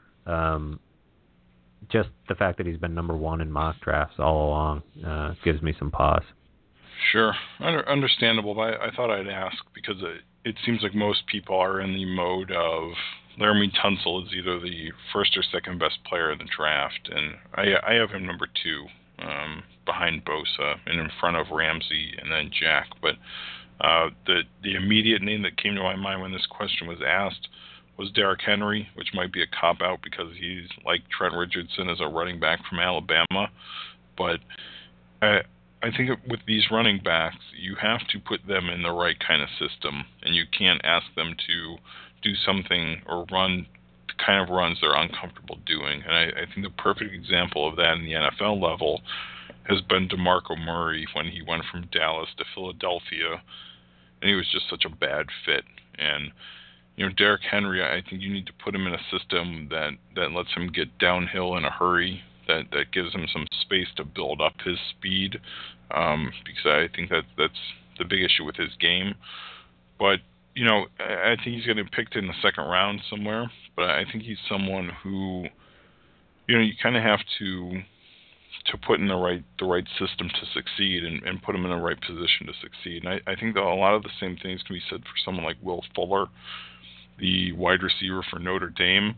um, just the fact that he's been number one in mock drafts all along uh, gives me some pause. Sure, Under, understandable, but I, I thought I'd ask because it, it seems like most people are in the mode of Laremy Tunsil is either the first or second best player in the draft, and I, I have him number two um, behind Bosa and in front of Ramsey and then Jack. But uh, the the immediate name that came to my mind when this question was asked was Derrick Henry, which might be a cop-out because he's like Trent Richardson as a running back from Alabama, but I, I think with these running backs, you have to put them in the right kind of system, and you can't ask them to do something or run the kind of runs they're uncomfortable doing. And I, I think the perfect example of that in the N F L level has been DeMarco Murray when he went from Dallas to Philadelphia, and he was just such a bad fit. And you know, Derrick Henry, I think you need to put him in a system that, that lets him get downhill in a hurry, that, that gives him some space to build up his speed, um, because I think that that's the big issue with his game. But, you know, I, I think he's going to be picked in the second round somewhere, but I think he's someone who, you know, you kind of have to to put in the right the right system to succeed and, and put him in the right position to succeed. And I, I think that a lot of the same things can be said for someone like Will Fuller, the wide receiver for Notre Dame,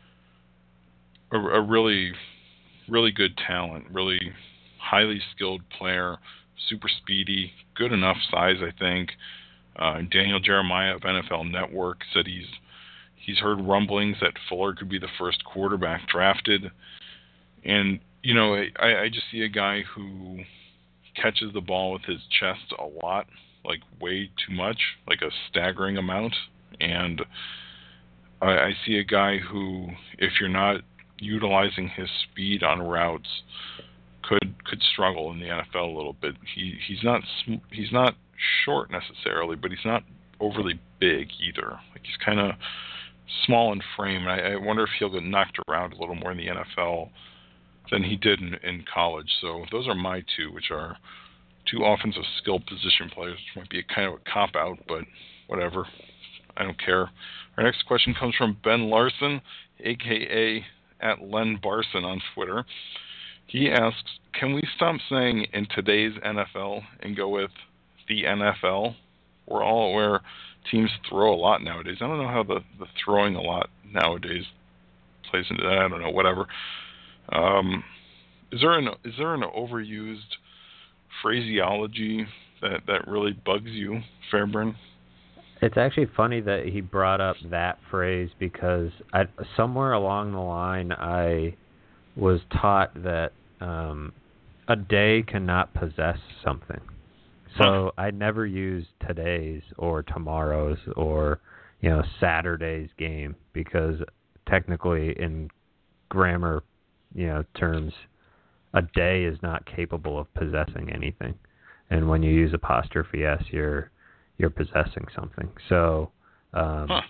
a, a really, really good talent, really highly skilled player, super speedy, good enough size, I think. Uh, Daniel Jeremiah of N F L Network said he's he's heard rumblings that Fuller could be the first quarterback drafted. And, you know, I, I just see a guy who catches the ball with his chest a lot, like way too much, like a staggering amount. And I, I see a guy who, if you're not utilizing his speed on routes, could could struggle in the N F L a little bit. He he's not he's not short necessarily, but he's not overly big either. Like he's kind of small in frame. And I, I wonder if he'll get knocked around a little more in the N F L than he did in, in college. So those are my two, which are two offensive skill position players, which might be a kind of a cop-out, but whatever. I don't care. Our next question comes from Ben Larson, a k a at Len Barson on Twitter. He asks, can we stop saying in today's N F L and go with the N F L? We're all aware teams throw a lot nowadays. I don't know how the, the throwing a lot nowadays plays into that. I don't know, whatever. Um, is there an is there an overused phraseology that, that really bugs you, Fairburn? It's actually funny that he brought up that phrase because I, somewhere along the line I was taught that um, a day cannot possess something. So I never use today's or tomorrow's or, you know, Saturday's game because technically in grammar, you know, terms, a day is not capable of possessing anything. And when you use apostrophe S, you're you're possessing something. So um, huh.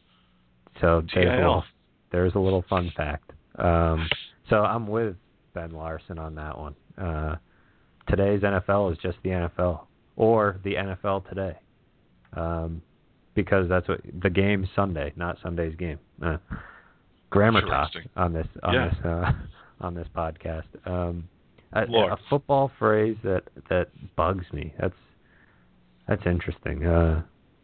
so there's a, little, there's a little fun fact. Um, so I'm with Ben Larson on that one. Uh, today's N F L is just the N F L or the N F L today, um, because that's what the game's Sunday, not Sunday's game. Uh, grammar talk on this on yeah. this uh, on this podcast. Um, a, a football phrase that, that bugs me. That's that's interesting. Uh,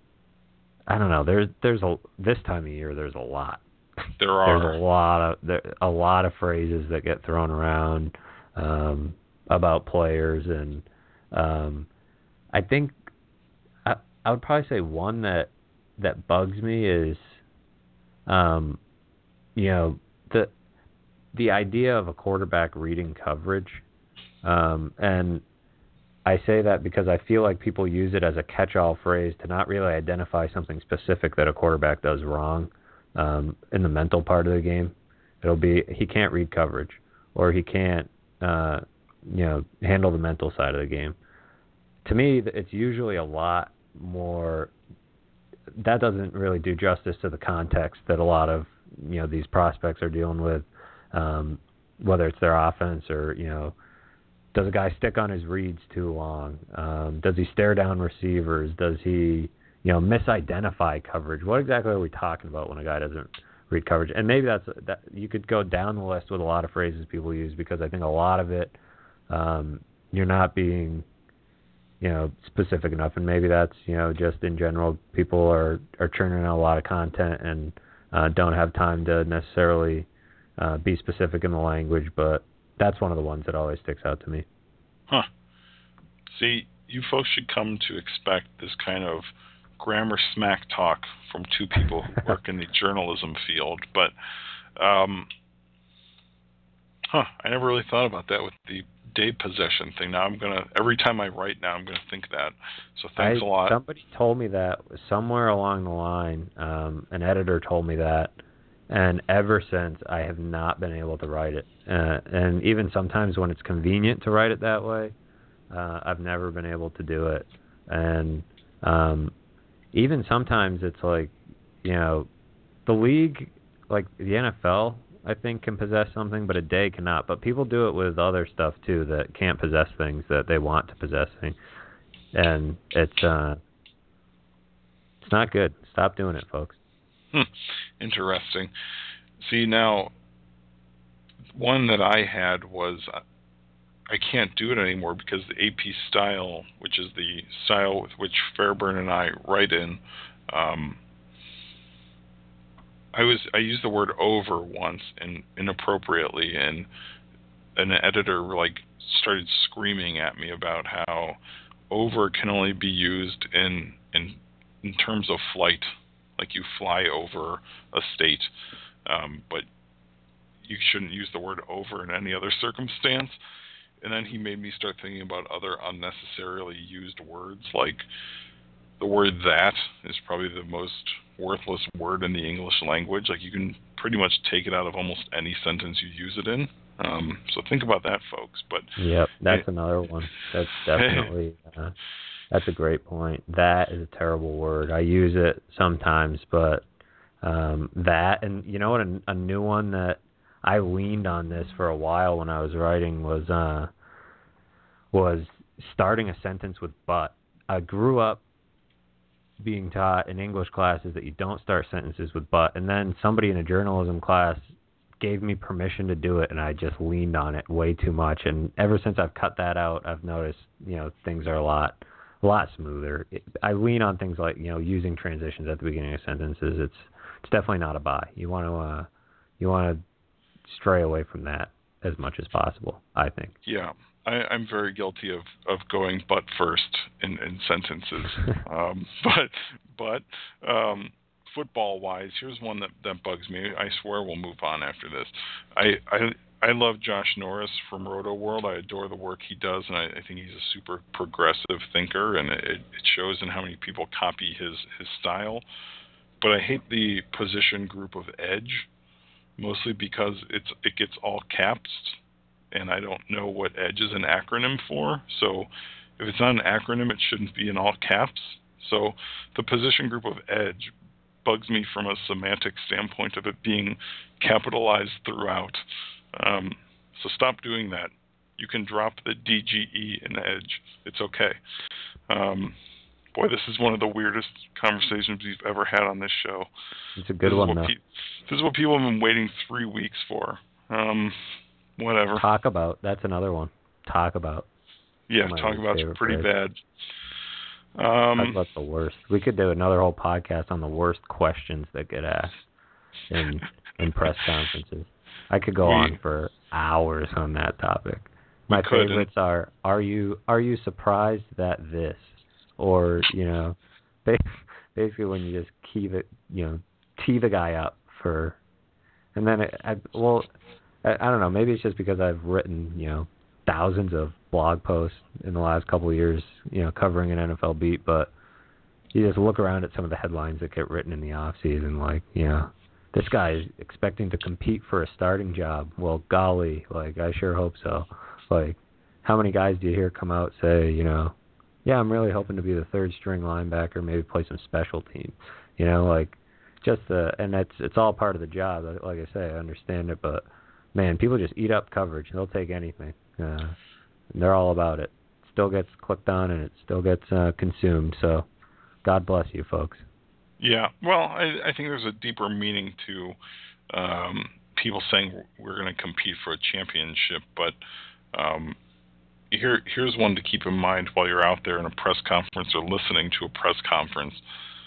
I don't know. There's there's a this time of year there's a lot. There are there's a lot of there, a lot of phrases that get thrown around um, about players, and um, I think I, I would probably say one that that bugs me is, um, you know, the the idea of a quarterback reading coverage, um, and I say that because I feel like people use it as a catch-all phrase to not really identify something specific that a quarterback does wrong. Um, in the mental part of the game, it'll be he can't read coverage, or he can't, uh, you know, handle the mental side of the game. To me, it's usually a lot more. That doesn't really do justice to the context that a lot of, you know, these prospects are dealing with, um, whether it's their offense or, you know, does a guy stick on his reads too long? Um, does he stare down receivers? Does he, you know, misidentify coverage? What exactly are we talking about when a guy doesn't read coverage? And maybe that's that. You could go down the list with a lot of phrases people use, because I think a lot of it, um, you're not being, you know, specific enough. And maybe that's, you know, just in general, people are, are churning out a lot of content and uh, don't have time to necessarily uh, be specific in the language. But that's one of the ones that always sticks out to me. Huh. See, you folks should come to expect this kind of grammar smack talk from two people who work in the journalism field. But, um, huh, I never really thought about that with the day possession thing. Now I'm going to, every time I write now, I'm going to think that. So thanks I, a lot. Somebody told me that somewhere along the line, um, an editor told me that, and ever since I have not been able to write it. Uh, and even sometimes when it's convenient to write it that way, uh, I've never been able to do it. And um, even sometimes it's like, you know, the league, like the N F L, I think can possess something, but a day cannot. But people do it with other stuff too that can't possess things that they want to possess things. And it's uh, it's not good. Stop doing it, folks. Hmm. Interesting. See, now, one that I had was I can't do it anymore because the A P style, which is the style with which Fairburn and I write in, um, I was I used the word over once and inappropriately, and an editor like started screaming at me about how over can only be used in in in terms of flight. Like you fly over a state, um, but you shouldn't use the word over in any other circumstance. And then he made me start thinking about other unnecessarily used words, like the word that is probably the most worthless word in the English language. Like you can pretty much take it out of almost any sentence you use it in. Um, so think about that, folks. But yep, that's it, another one. That's definitely... Uh, That's a great point. That is a terrible word. I use it sometimes, but um, that, and you know what, a, a new one that I leaned on this for a while when I was writing was uh, was starting a sentence with but. I grew up being taught in English classes that you don't start sentences with but, and then somebody in a journalism class gave me permission to do it, and I just leaned on it way too much. And ever since I've cut that out, I've noticed, you know, things are a lot, a lot smoother. It, I lean on things like, you know, using transitions at the beginning of sentences. It's it's definitely not a buy. You want to uh, you want to stray away from that as much as possible, I think. Yeah. I, I'm very guilty of, of going but first in, in sentences. um, but but um, football-wise, here's one that, that bugs me. I swear we'll move on after this. I, I, I love Josh Norris from Roto World. I adore the work he does, and I, I think he's a super progressive thinker, and it, it shows in how many people copy his, his style. But I hate the position group of edge, mostly because it's it gets all caps, and I don't know what edge is an acronym for. So if it's not an acronym, it shouldn't be in all caps. So the position group of edge bugs me from a semantic standpoint of it being capitalized throughout. Um, so stop doing that. You can drop the D G E in edge. It's okay. Um, boy, this is one of the weirdest conversations we've ever had on this show. It's a good this one, though. Pe- this is what people have been waiting three weeks for. Um, Whatever. Talk about. That's another one. Talk about. Yeah, talk about it's pretty phrase. bad. Um, talk about the worst. We could do another whole podcast on the worst questions that get asked in in press conferences. I could go we, on for hours on that topic. My favorites are: Are you are you surprised that this, or you know, basically when you just keep it, you know, tee the guy up for, and then it, I, well. I don't know. Maybe it's just because I've written, you know, thousands of blog posts in the last couple of years, you know, covering an N F L beat. But you just look around at some of the headlines that get written in the off season, like, you know, this guy is expecting to compete for a starting job. Well, golly, like, I sure hope so. Like, how many guys do you hear come out say, you know, yeah, I'm really hoping to be the third string linebacker, maybe play some special teams, you know, like, just the, and that's it's all part of the job. Like I say, I understand it, but. Man, people just eat up coverage. They'll take anything. Uh, they're all about it. It still gets clicked on, and it still gets uh, consumed. So God bless you, folks. Yeah. Well, I, I think there's a deeper meaning to um, people saying we're going to compete for a championship. But um, here, here's one to keep in mind while you're out there in a press conference or listening to a press conference.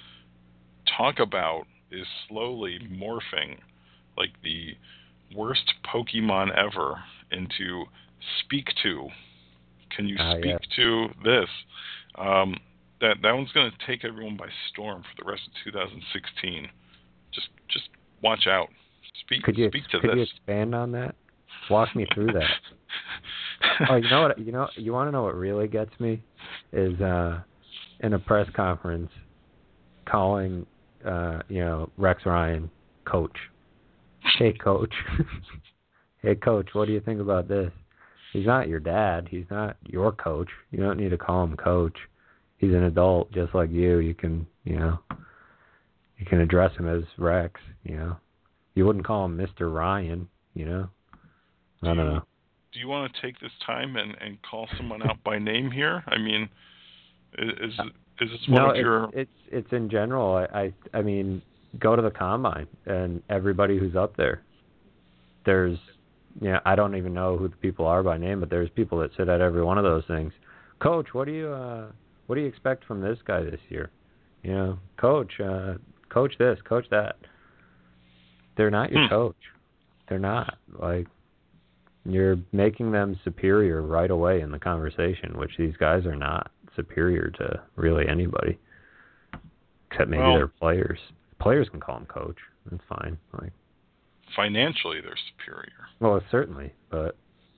Talk about is slowly morphing like the worst Pokemon ever into speak to. Can you uh, speak yeah. to this? Um, that that one's going to take everyone by storm for the rest of two thousand sixteen. Just just watch out. Speak could you, speak to could this. Could you expand on that? Walk me through that. Oh, you know what? You know you want to know what really gets me is uh, in a press conference calling uh, you know Rex Ryan coach. Hey, coach. Hey, coach, what do you think about this? He's not your dad. He's not your coach. You don't need to call him coach. He's an adult just like you. You can, you know, you can address him as Rex, you know. You wouldn't call him Mister Ryan, you know. I don't do you, know. Do you want to take this time and, and call someone out by name here? I mean, is is, is this one no, of your... it's, it's, it's in general. I, I, I mean... Go to the combine and everybody who's up there. There's, you know, I don't even know who the people are by name, but there's people that sit at every one of those things. Coach, what do you, uh, what do you expect from this guy this year? You know, coach, uh, coach this, coach that. They're not your hmm. coach. They're not. Like, you're making them superior right away in the conversation, which these guys are not superior to really anybody, except maybe well, their players. Players can call him coach. That's fine. Like financially, they're superior. Well, certainly, but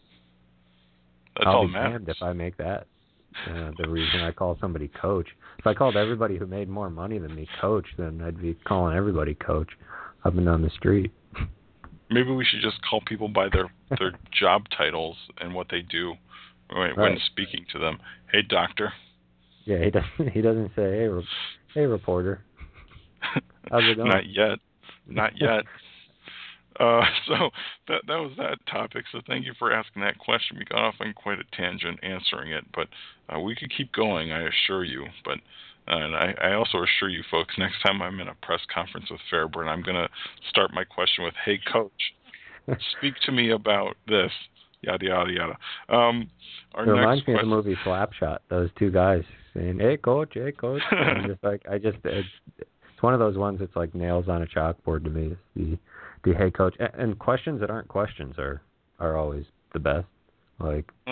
that's I'll all be matters. damned if I make that uh, the reason I call somebody coach. If I called everybody who made more money than me coach, then I'd be calling everybody coach up and down the street. Maybe we should just call people by their, their job titles and what they do when, right. when speaking to them. Hey, doctor. Yeah, he doesn't. He doesn't say, "Hey, re- hey, reporter." How's it going? Not yet. Not yet. Uh, so that that was that topic. So thank you for asking that question. We got off on quite a tangent answering it, but uh, we could keep going, I assure you. But uh, and I, I also assure you folks, next time I'm in a press conference with Fairburn, I'm going to start my question with, "Hey, Coach, speak to me about this." Yada yada yada. Um, our it reminds next me question... of the movie Slapshot. Those two guys saying, "Hey, Coach, hey, Coach." I'm just like, I just, it's, it's one of those ones that's like nails on a chalkboard to me. The, the "Hey, Coach," and, and questions that aren't questions are, are always the best. Like, huh.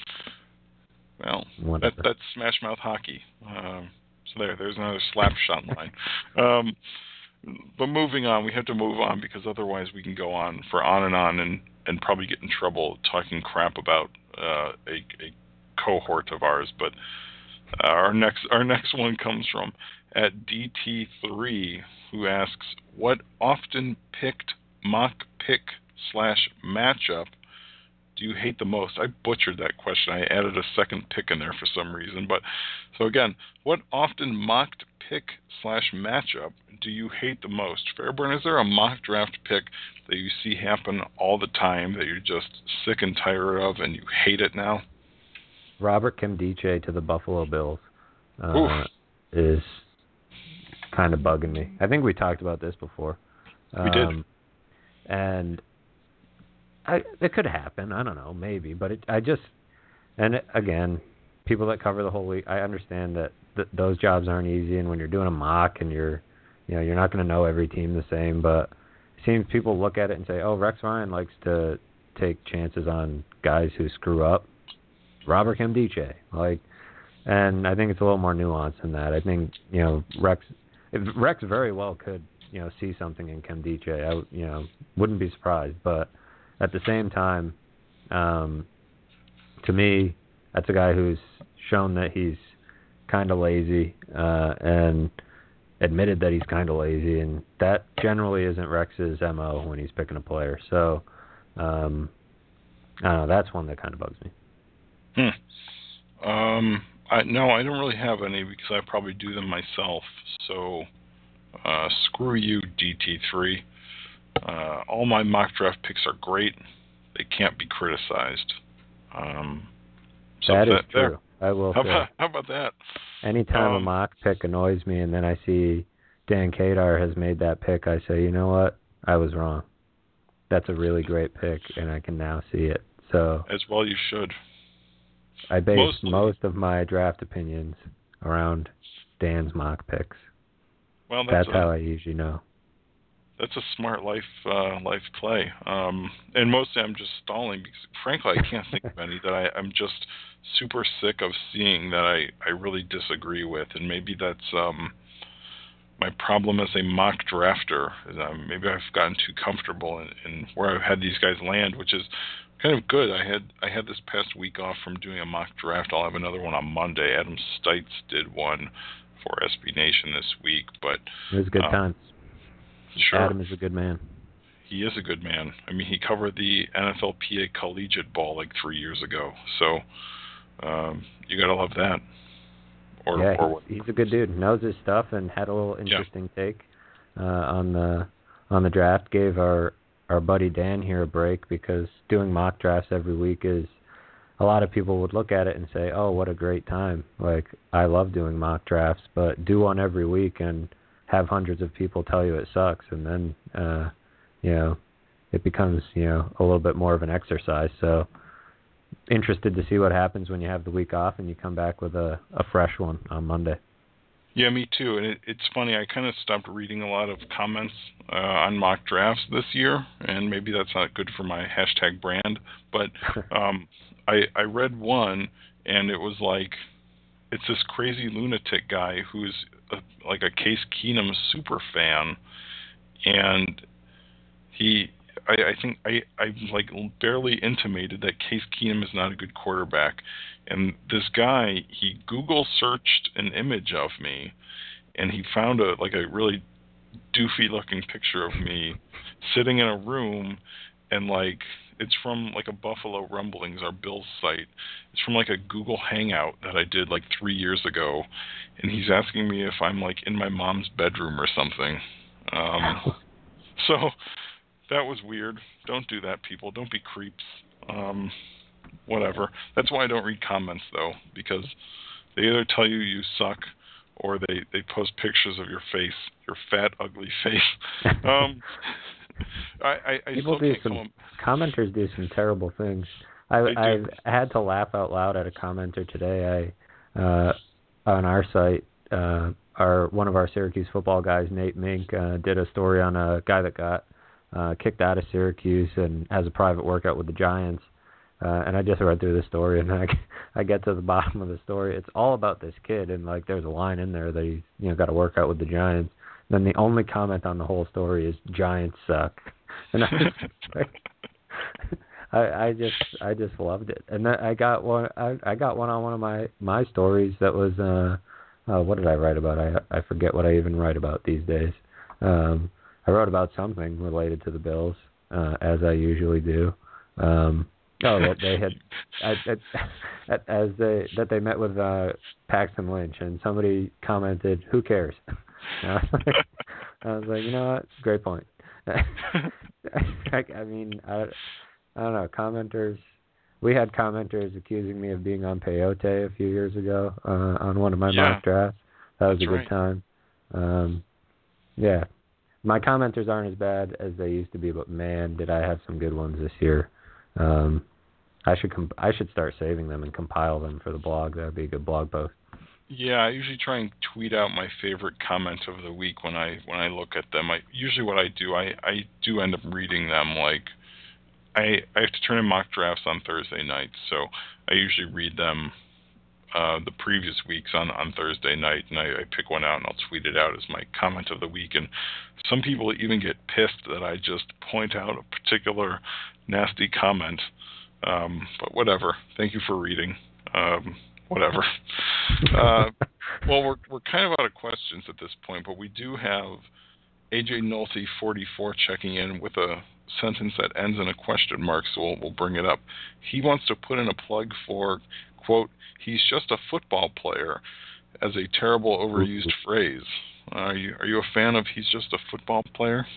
well, that, that's Smash Mouth hockey. Um, so there, there's another Slapshot line. Um, but moving on, we have to move on because otherwise we can go on for on and on and, and probably get in trouble talking crap about uh, a, a cohort of ours. But uh, our next our next one comes from at D T three, who asks, "What often picked mock pick slash matchup do you hate the most?" I butchered that question. I added a second pick in there for some reason. But so again, what often mocked pick slash matchup do you hate the most? Fairburn, is there a mock draft pick that you see happen all the time that you're just sick and tired of and you hate it now? Robert Nkemdiche to the Buffalo Bills uh, is kind of bugging me. I think we talked about this before. We um, did. And I, it could happen. I don't know, maybe. But it, I just, and it, again, people that cover the whole week, I understand that th- those jobs aren't easy. And when you're doing a mock and you're, you know, you're not going to know every team the same. But it seems people look at it and say, oh, Rex Ryan likes to take chances on guys who screw up. Robert Nkemdiche. Like, and I think it's a little more nuanced than that. I think, you know, Rex, Rex very well could, you know, see something in Nkemdiche. I, you know, wouldn't be surprised. But at the same time, um, to me, that's a guy who's shown that he's kind of lazy uh, and admitted that he's kind of lazy, and that generally isn't Rex's M O when he's picking a player. So, um, I don't know, that's one that kind of bugs me. Hmm. Um, I, no, I don't really have any because I probably do them myself. So, uh, screw you, D T three. Uh, all my mock draft picks are great. They can't be criticized. Um, so that is that, true. There. I will how say. About, how about that? Anytime um, a mock pick annoys me and then I see Dan Kadar has made that pick, I say, you know what? I was wrong. That's a really great pick, and I can now see it. So as well you should. I base Mostly. most of my draft opinions around Dan's mock picks. Well, that's, that's a, how I usually know. That's a smart life uh, life play. Um, and mostly I'm just stalling because, frankly, I can't think of any that I, I'm just super sick of seeing that I, I really disagree with. And maybe that's um, my problem as a mock drafter. Is, um, maybe I've gotten too comfortable in, in where I've had these guys land, which is kind of good. I had I had this past week off from doing a mock draft. I'll have another one on Monday. Adam Stites did one for S B Nation this week, but it was a good um, time. Sure. Adam is a good man. He is a good man. I mean, he covered the N F L P A Collegiate Ball like three years ago, so um, you gotta love that. Or, yeah, or he's, he's a good dude. Knows his stuff and had a little interesting yeah. take uh, on the on the draft. Gave our our buddy Dan here a break because doing mock drafts every week is a lot of people would look at it and say, "Oh, what a great time!" Like I love doing mock drafts, but do one every week and have hundreds of people tell you it sucks, and then uh, you know it becomes you know a little bit more of an exercise. So interested to see what happens when you have the week off and you come back with a, a fresh one on Monday. Yeah, me too. And it, it's funny, I kind of stopped reading a lot of comments uh, on mock drafts this year, and maybe that's not good for my hashtag brand, but um, I, I read one, and it was like, it's this crazy lunatic guy who's a, like a Case Keenum super fan, and he, I, I think I, I like barely intimated that Case Keenum is not a good quarterback. And this guy, he Google searched an image of me, and he found a like a really doofy looking picture of me sitting in a room, and like it's from like a Buffalo Rumblings, our Bills site. It's from like a Google Hangout that I did like three years ago, and he's asking me if I'm like in my mom's bedroom or something. Um, so that was weird. Don't do that, people. Don't be creeps. Um, whatever. That's why I don't read comments, though, because they either tell you you suck or they, they post pictures of your face, your fat, ugly face. um, I, I, I People still do can't some, come up. commenters do some terrible things. I, I've had to laugh out loud at a commenter today. I uh, on our site, uh, our one of our Syracuse football guys, Nate Mink, uh, did a story on a guy that got uh, kicked out of Syracuse and has a private workout with the Giants. Uh, and I just read through the story, and I, I get to the bottom of the story. It's all about this kid, and like there's a line in there that he's you know got to work out with the Giants. And then the only comment on the whole story is Giants suck, and I just like, I, I just I just loved it. And then I got one I, I got one on one of my, my stories that was uh, uh what did I write about? I I forget what I even write about these days. Um, I wrote about something related to the Bills, uh, as I usually do. Um, Oh, that they had, at, at, as they that they met with uh, Paxton Lynch, and somebody commented, "Who cares?" I was like, I was like you know what? Great point. I, I mean, I, I don't know. Commenters, we had commenters accusing me of being on peyote a few years ago uh, on one of my yeah, mock drafts. That was that's a good right. time. Um, yeah, my commenters aren't as bad as they used to be, but man, did I have some good ones this year. Um, I should comp- I should start saving them and compile them for the blog. That would be a good blog post. Yeah, I usually try and tweet out my favorite comment of the week when I when I look at them. I usually what I do I, I do end up reading them. Like I I have to turn in mock drafts on Thursday nights, so I usually read them uh, the previous weeks on, on Thursday night, and I, I pick one out and I'll tweet it out as my comment of the week. And some people even get pissed that I just point out a particular nasty comment. Um, but whatever. Thank you for reading. Um, whatever. uh, well, we're we're kind of out of questions at this point, but we do have A J Nolte forty-four checking in with a sentence that ends in a question mark, so we'll, we'll bring it up. He wants to put in a plug for, quote, "He's just a football player," as a terrible overused phrase. Are you are you a fan of "he's just a football player"?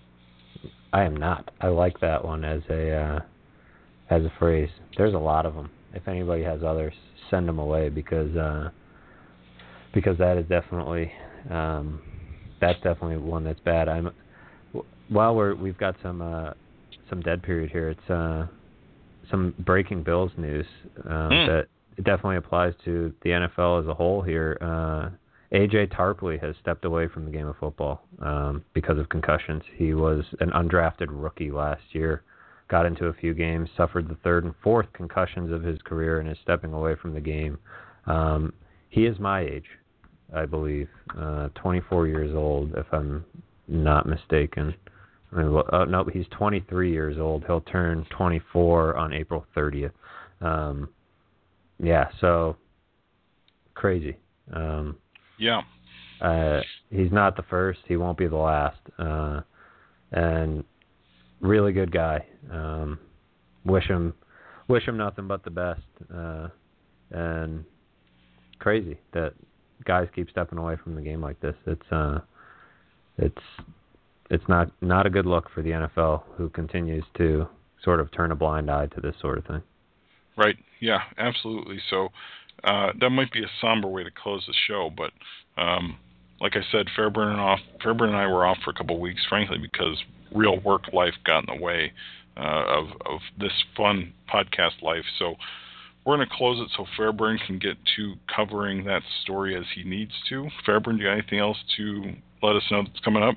I am not. I like that one as a uh, as a phrase. There's a lot of them. If anybody has others, send them away because uh, because that is definitely um, that's definitely one that's bad. I'm while we're we've got some uh, some dead period here. It's uh, some breaking Bills news um, mm. that it definitely applies to the N F L as a whole here. Uh, A J Tarpley has stepped away from the game of football um, because of concussions. He was an undrafted rookie last year, got into a few games, suffered the third and fourth concussions of his career, and is stepping away from the game. Um, he is my age, I believe, uh, twenty-four years old, if I'm not mistaken. I mean, well, uh, no, he's twenty-three years old. He'll turn twenty-four on April thirtieth. Um, yeah, so crazy. Um, Yeah. Uh, he's not the first. He won't be the last. Uh, and really good guy. Um, wish him, wish him nothing but the best. Uh, and crazy that guys keep stepping away from the game like this. It's uh, it's it's not not a good look for the N F L, who continues to sort of turn a blind eye to this sort of thing. Right. Yeah. Absolutely. So. Uh, that might be a somber way to close the show, but um, like I said, Fairburn and, off, Fairburn and I were off for a couple of weeks, frankly, because real work life got in the way uh, of, of this fun podcast life. So we're going to close it so Fairburn can get to covering that story as he needs to. Fairburn, do you have anything else to let us know that's coming up?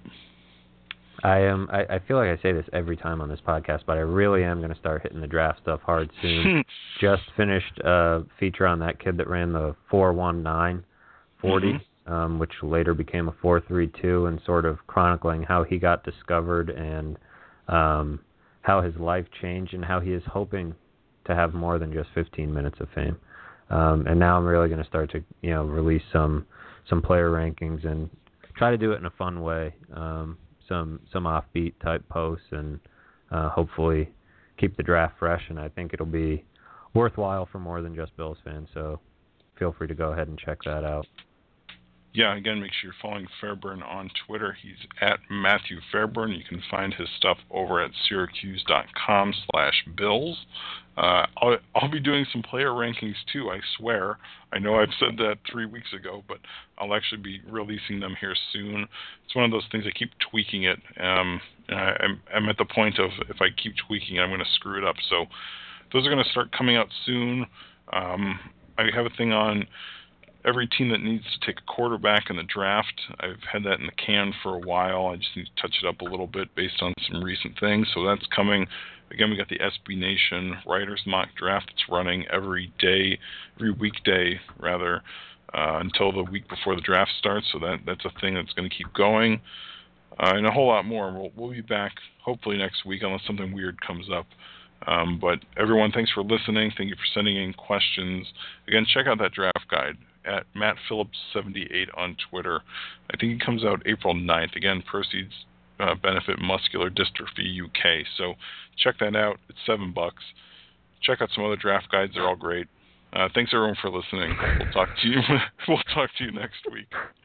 I am. I, I feel like I say this every time on this podcast, but I really am going to start hitting the draft stuff hard soon. Just finished a feature on that kid that ran the four one nine forty, mm-hmm. um, which later became a four three two, and sort of chronicling how he got discovered and um, how his life changed and how he is hoping to have more than just fifteen minutes of fame. Um, and now I'm really going to start to you know release some some player rankings and try to do it in a fun way. Um, some some offbeat type posts and uh, hopefully keep the draft fresh, and I think it'll be worthwhile for more than just Bills fans, so feel free to go ahead and check that out. yeah, again, make sure you're following Fairburn on Twitter. He's at Matthew Fairburn. You can find his stuff over at Syracuse.com slash Bills. Uh, I'll, I'll be doing some player rankings too, I swear. I know I've said that three weeks ago, but I'll actually be releasing them here soon. It's one of those things, I keep tweaking it. Um, I, I'm, I'm at the point of, if I keep tweaking it, I'm going to screw it up. So those are going to start coming out soon. Um, I have a thing on every team that needs to take a quarterback in the draft. I've had that in the can for a while. I just need to touch it up a little bit based on some recent things. So that's coming. Again, we got the S B Nation Writers Mock Draft that's running every day, every weekday, rather, uh, until the week before the draft starts. So that that's a thing that's going to keep going. Uh, and a whole lot more. We'll, we'll be back hopefully next week unless something weird comes up. Um, but everyone, thanks for listening. Thank you for sending in questions. Again, check out that draft guide at Matt Phillips seventy-eight on Twitter. I think it comes out April ninth. Again, proceeds uh, benefit Muscular Dystrophy U K. So check that out. It's seven bucks. Check out some other draft guides. They're all great. Uh, thanks everyone for listening. We'll talk to you. We'll talk to you next week.